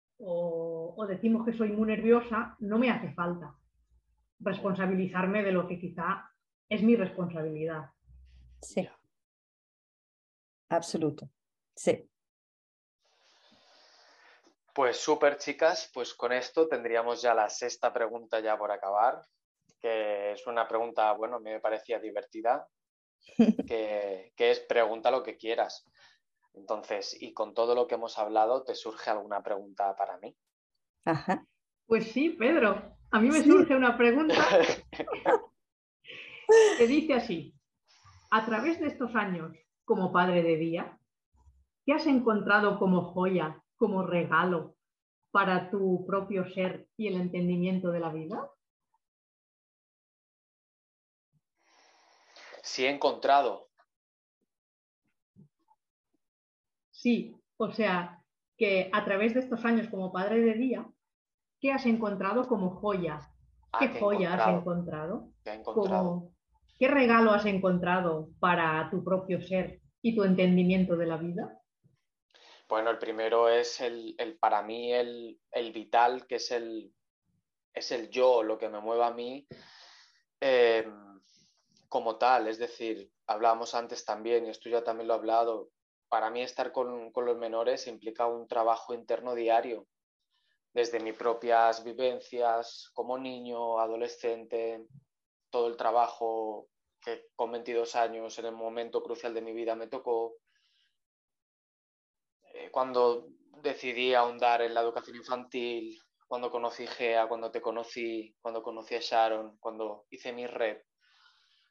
decimos que soy muy nerviosa, no me hace falta responsabilizarme de lo que quizá es mi responsabilidad.
Sí. Absoluto. Sí.
Pues súper, chicas, pues con esto tendríamos ya la sexta pregunta ya por acabar, que es una pregunta, bueno, me parecía divertida, que es pregunta lo que quieras. Entonces, y con todo lo que hemos hablado, ¿te surge alguna pregunta para mí?
Ajá.
Pues sí, Pedro, a mí me surge una pregunta que dice así: a través de estos años como padre de día, ¿qué has encontrado como joya, como regalo para tu propio ser y el entendimiento de la vida?
Sí, he encontrado.
Sí, o sea, que a través de estos años como padre de día, ¿qué has encontrado como joya? ¿Qué
¿Qué he
joya has
encontrado?
encontrado?
¿Qué he encontrado?
¿Qué regalo has encontrado para tu propio ser y tu entendimiento de la vida?
Bueno, el primero es para mí el vital, que es el yo, lo que me mueve a mí como tal. Es decir, hablábamos antes también, y esto ya también lo he hablado, para mí estar con los menores implica un trabajo interno diario, desde mis propias vivencias como niño, adolescente, todo el trabajo que con 22 años, en el momento crucial de mi vida, me tocó. Cuando decidí ahondar en la educación infantil, cuando conocí GEA, cuando te conocí, cuando conocí a Sharon, cuando hice mi red,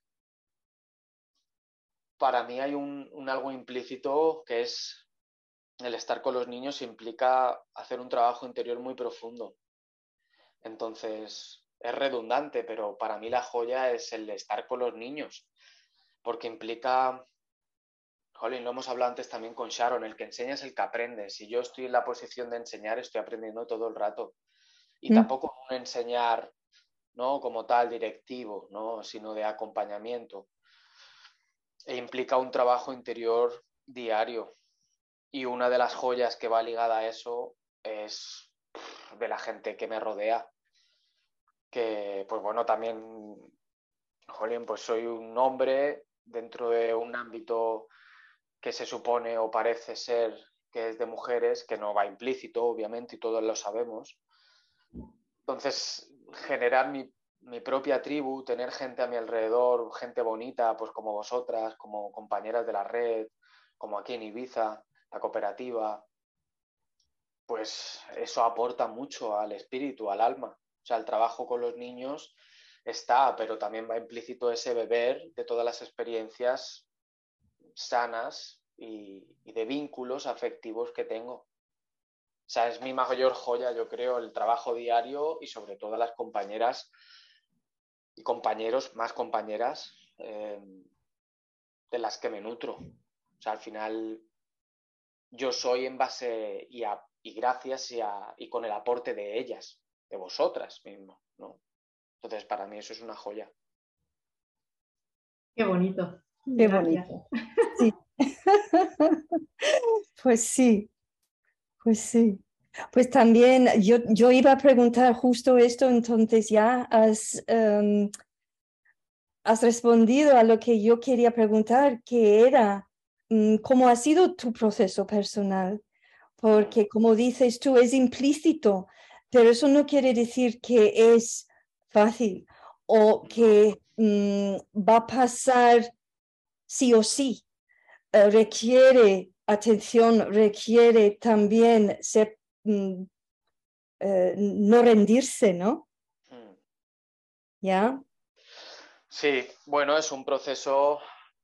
para mí hay un algo implícito que es el estar con los niños implica hacer un trabajo interior muy profundo. Entonces, es redundante, pero para mí la joya es el estar con los niños, porque implica, jolín, lo hemos hablado antes también con Sharon, el que enseñas el que aprendes. Si yo estoy en la posición de enseñar, estoy aprendiendo todo el rato. Y tampoco un enseñar, ¿no?, como tal directivo, ¿no?, sino de acompañamiento. E implica un trabajo interior diario. Y una de las joyas que va ligada a eso es de la gente que me rodea. Que, pues bueno, también, jolín, pues soy un hombre dentro de un ámbito que se supone o parece ser que es de mujeres, que no va implícito, obviamente, y todos lo sabemos. Entonces, generar mi propia tribu, tener gente a mi alrededor, gente bonita, pues como vosotras, como compañeras de la red, como aquí en Ibiza, la cooperativa, pues eso aporta mucho al espíritu, al alma. O sea, el trabajo con los niños está, pero también va implícito ese beber de todas las experiencias sanas y de vínculos afectivos que tengo. O sea, es mi mayor joya, yo creo, el trabajo diario y sobre todo las compañeras y compañeros, más compañeras, de las que me nutro. O sea, al final yo soy en base y gracias y con el aporte de ellas, de vosotras mismo, ¿no? Entonces, para mí eso es una joya.
Qué bonito.
Qué
Gracias.
bonito. Sí. Pues sí, pues sí. Pues también yo iba a preguntar justo esto, entonces ya has respondido a lo que yo quería preguntar, que era cómo ha sido tu proceso personal, porque como dices tú, es implícito, pero eso no quiere decir que es fácil o que va a pasar sí o sí. Requiere atención, requiere también ser, no rendirse, ¿no? ¿Ya?
Sí, bueno, es un proceso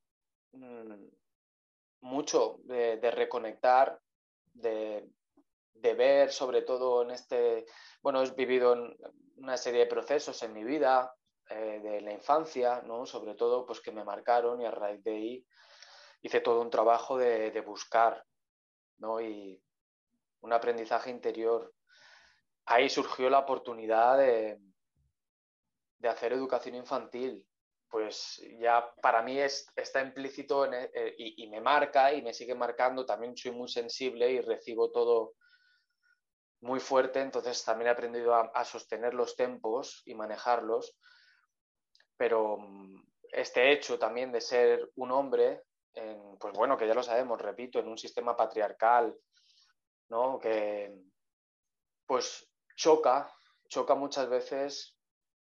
mucho de reconectar, de ver, sobre todo en este, bueno, he vivido en una serie de procesos en mi vida, de la infancia, ¿no? Sobre todo, pues que me marcaron y a raíz de ahí hice todo un trabajo de buscar, ¿no? Y un aprendizaje interior. Ahí surgió la oportunidad de hacer educación infantil. Pues ya para mí está implícito y me marca y me sigue marcando. También soy muy sensible y recibo todo muy fuerte, entonces también he aprendido a sostener los tempos y manejarlos. Pero este hecho también de ser un hombre, pues bueno, que ya lo sabemos, repito, en un sistema patriarcal, ¿no?, que pues choca muchas veces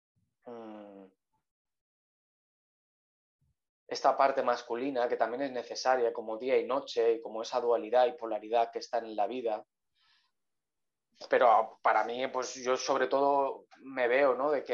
esta parte masculina que también es necesaria como día y noche y como esa dualidad y polaridad que está en la vida. Pero para mí, pues yo sobre todo me veo, ¿no?, de que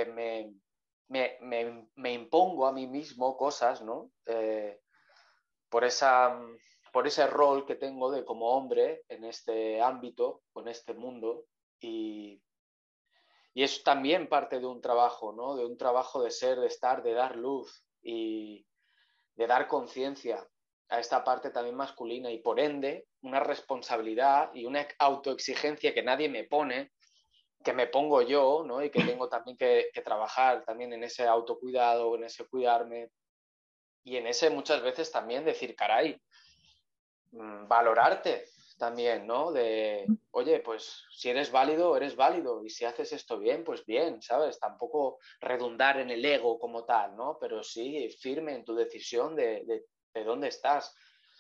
me impongo a mí mismo cosas, ¿no? Por ese rol que tengo de como hombre en este ámbito, con este mundo. Y es también parte de un trabajo, ¿no?, de un trabajo de ser, de estar, de dar luz y de dar conciencia a esta parte también masculina y por ende una responsabilidad y una autoexigencia que nadie me pone, que me pongo yo, ¿no?, y que tengo también que trabajar también en ese autocuidado, en ese cuidarme y en ese muchas veces también decir, caray, valorarte también, ¿no? De, oye, pues si eres válido y si haces esto bien, pues bien, ¿sabes? Tampoco redundar en el ego como tal, ¿no? Pero sí firme en tu decisión de dónde estás.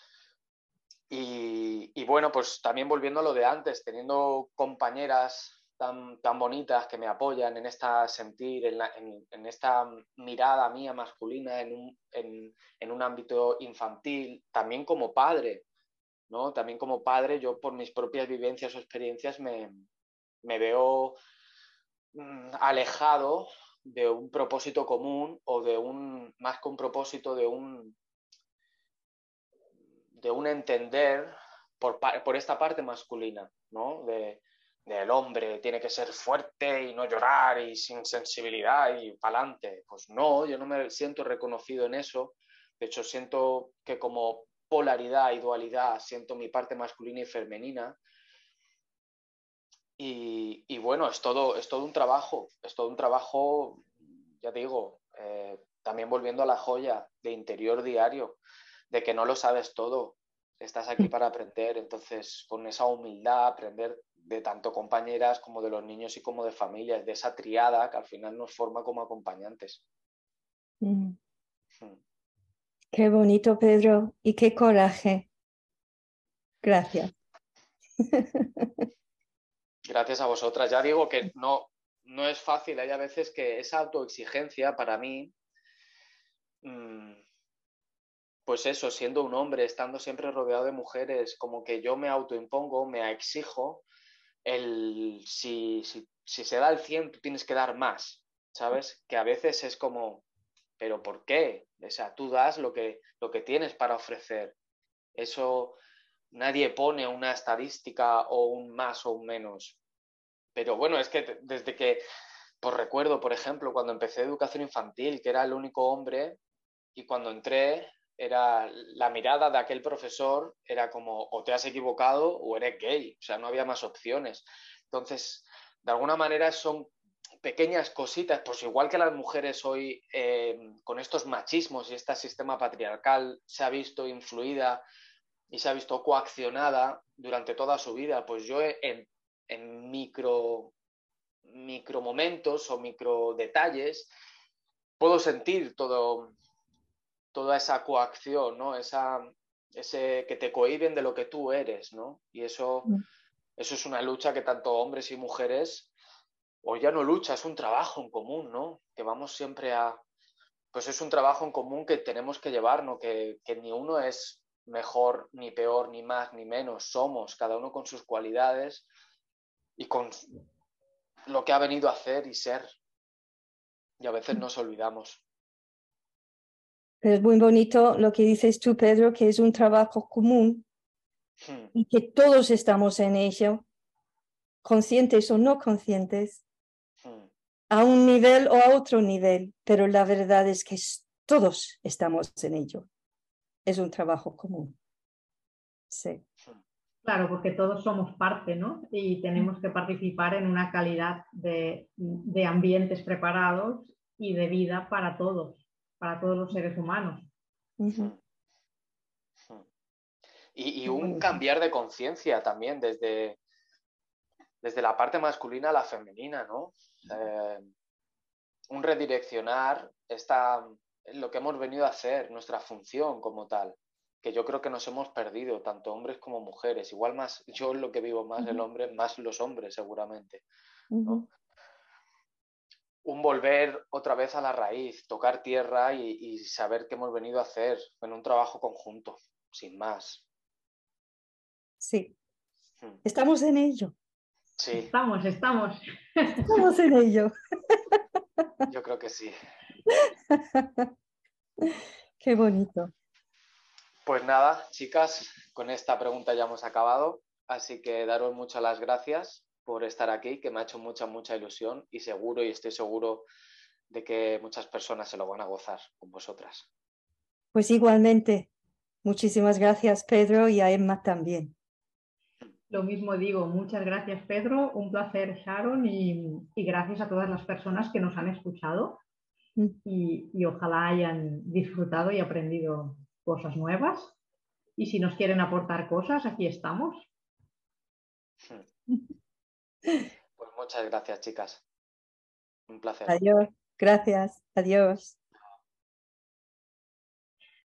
Y bueno, pues también volviendo a lo de antes, teniendo compañeras tan bonitas que me apoyan en esta sentir, en esta mirada mía masculina, en un ámbito infantil, también como padre, ¿no? También como padre, yo por mis propias vivencias o experiencias me veo alejado de un propósito común o más que un propósito, de un entender por esta parte masculina, ¿no? Del hombre tiene que ser fuerte y no llorar y sin sensibilidad y pa'lante. Pues no, yo no me siento reconocido en eso. De hecho, siento que como polaridad y dualidad siento mi parte masculina y femenina. Y bueno, es todo un trabajo, ya digo, también volviendo a la joya de interior diario, de que no lo sabes todo, estás aquí para aprender, entonces con esa humildad, aprender de tanto compañeras como de los niños y como de familias, de esa triada que al final nos forma como acompañantes.
Qué bonito, Pedro, y qué coraje. Gracias.
Gracias a vosotras. Ya digo que no es fácil, hay a veces que esa autoexigencia para mí, pues eso, siendo un hombre, estando siempre rodeado de mujeres, como que yo me autoimpongo, me exijo, si se da el 100, tú tienes que dar más, ¿sabes? Que a veces es como, ¿pero por qué? O sea, tú das lo que tienes para ofrecer. Eso nadie pone una estadística o un más o un menos. Pero bueno, es que desde que, pues recuerdo, por ejemplo, cuando empecé educación infantil, que era el único hombre, y cuando entré, era la mirada de aquel profesor, era como, o te has equivocado o eres gay, o sea, no había más opciones. Entonces, de alguna manera son pequeñas cositas, pues igual que las mujeres hoy, con estos machismos y este sistema patriarcal, se ha visto influida y se ha visto coaccionada durante toda su vida, pues yo en micro momentos o micro detalles puedo sentir toda esa coacción, ¿no? Ese que te cohíben de lo que tú eres, ¿no? Y eso es una lucha que tanto hombres y mujeres, o ya no lucha, es un trabajo en común, ¿no? Que vamos siempre pues es un trabajo en común que tenemos que llevar, ¿no? Que ni uno es mejor, ni peor, ni más, ni menos. Somos, cada uno con sus cualidades y con lo que ha venido a hacer y ser. Y a veces nos olvidamos.
Pero es muy bonito lo que dices tú, Pedro, que es un trabajo común y que todos estamos en ello, conscientes o no conscientes, a un nivel o a otro nivel, pero la verdad es que todos estamos en ello. Es un trabajo común. Sí.
Claro, porque todos somos parte, ¿no? Y tenemos que participar en una calidad de ambientes preparados y de vida para todos los seres humanos.
Y un cambiar de conciencia también desde la parte masculina a la femenina, ¿no? Un redireccionar lo que hemos venido a hacer, nuestra función como tal, que yo creo que nos hemos perdido, tanto hombres como mujeres. Igual más, yo lo que vivo más el hombre, más los hombres seguramente, ¿no? Un volver otra vez a la raíz, tocar tierra y saber qué hemos venido a hacer en un trabajo conjunto, sin más.
Sí, estamos en ello.
Sí.
Estamos.
Estamos en ello.
Yo creo que sí.
Qué bonito.
Pues nada, chicas, con esta pregunta ya hemos acabado, así que daros muchas las gracias por estar aquí, que me ha hecho mucha ilusión y estoy seguro de que muchas personas se lo van a gozar con vosotras.
Pues igualmente, muchísimas gracias, Pedro, y a Emma también.
Lo mismo digo, muchas gracias, Pedro, un placer, Sharon, y gracias a todas las personas que nos han escuchado y ojalá hayan disfrutado y aprendido cosas nuevas. Y si nos quieren aportar cosas, aquí estamos.
Pues muchas gracias, chicas. Un placer.
Adiós, gracias, adiós.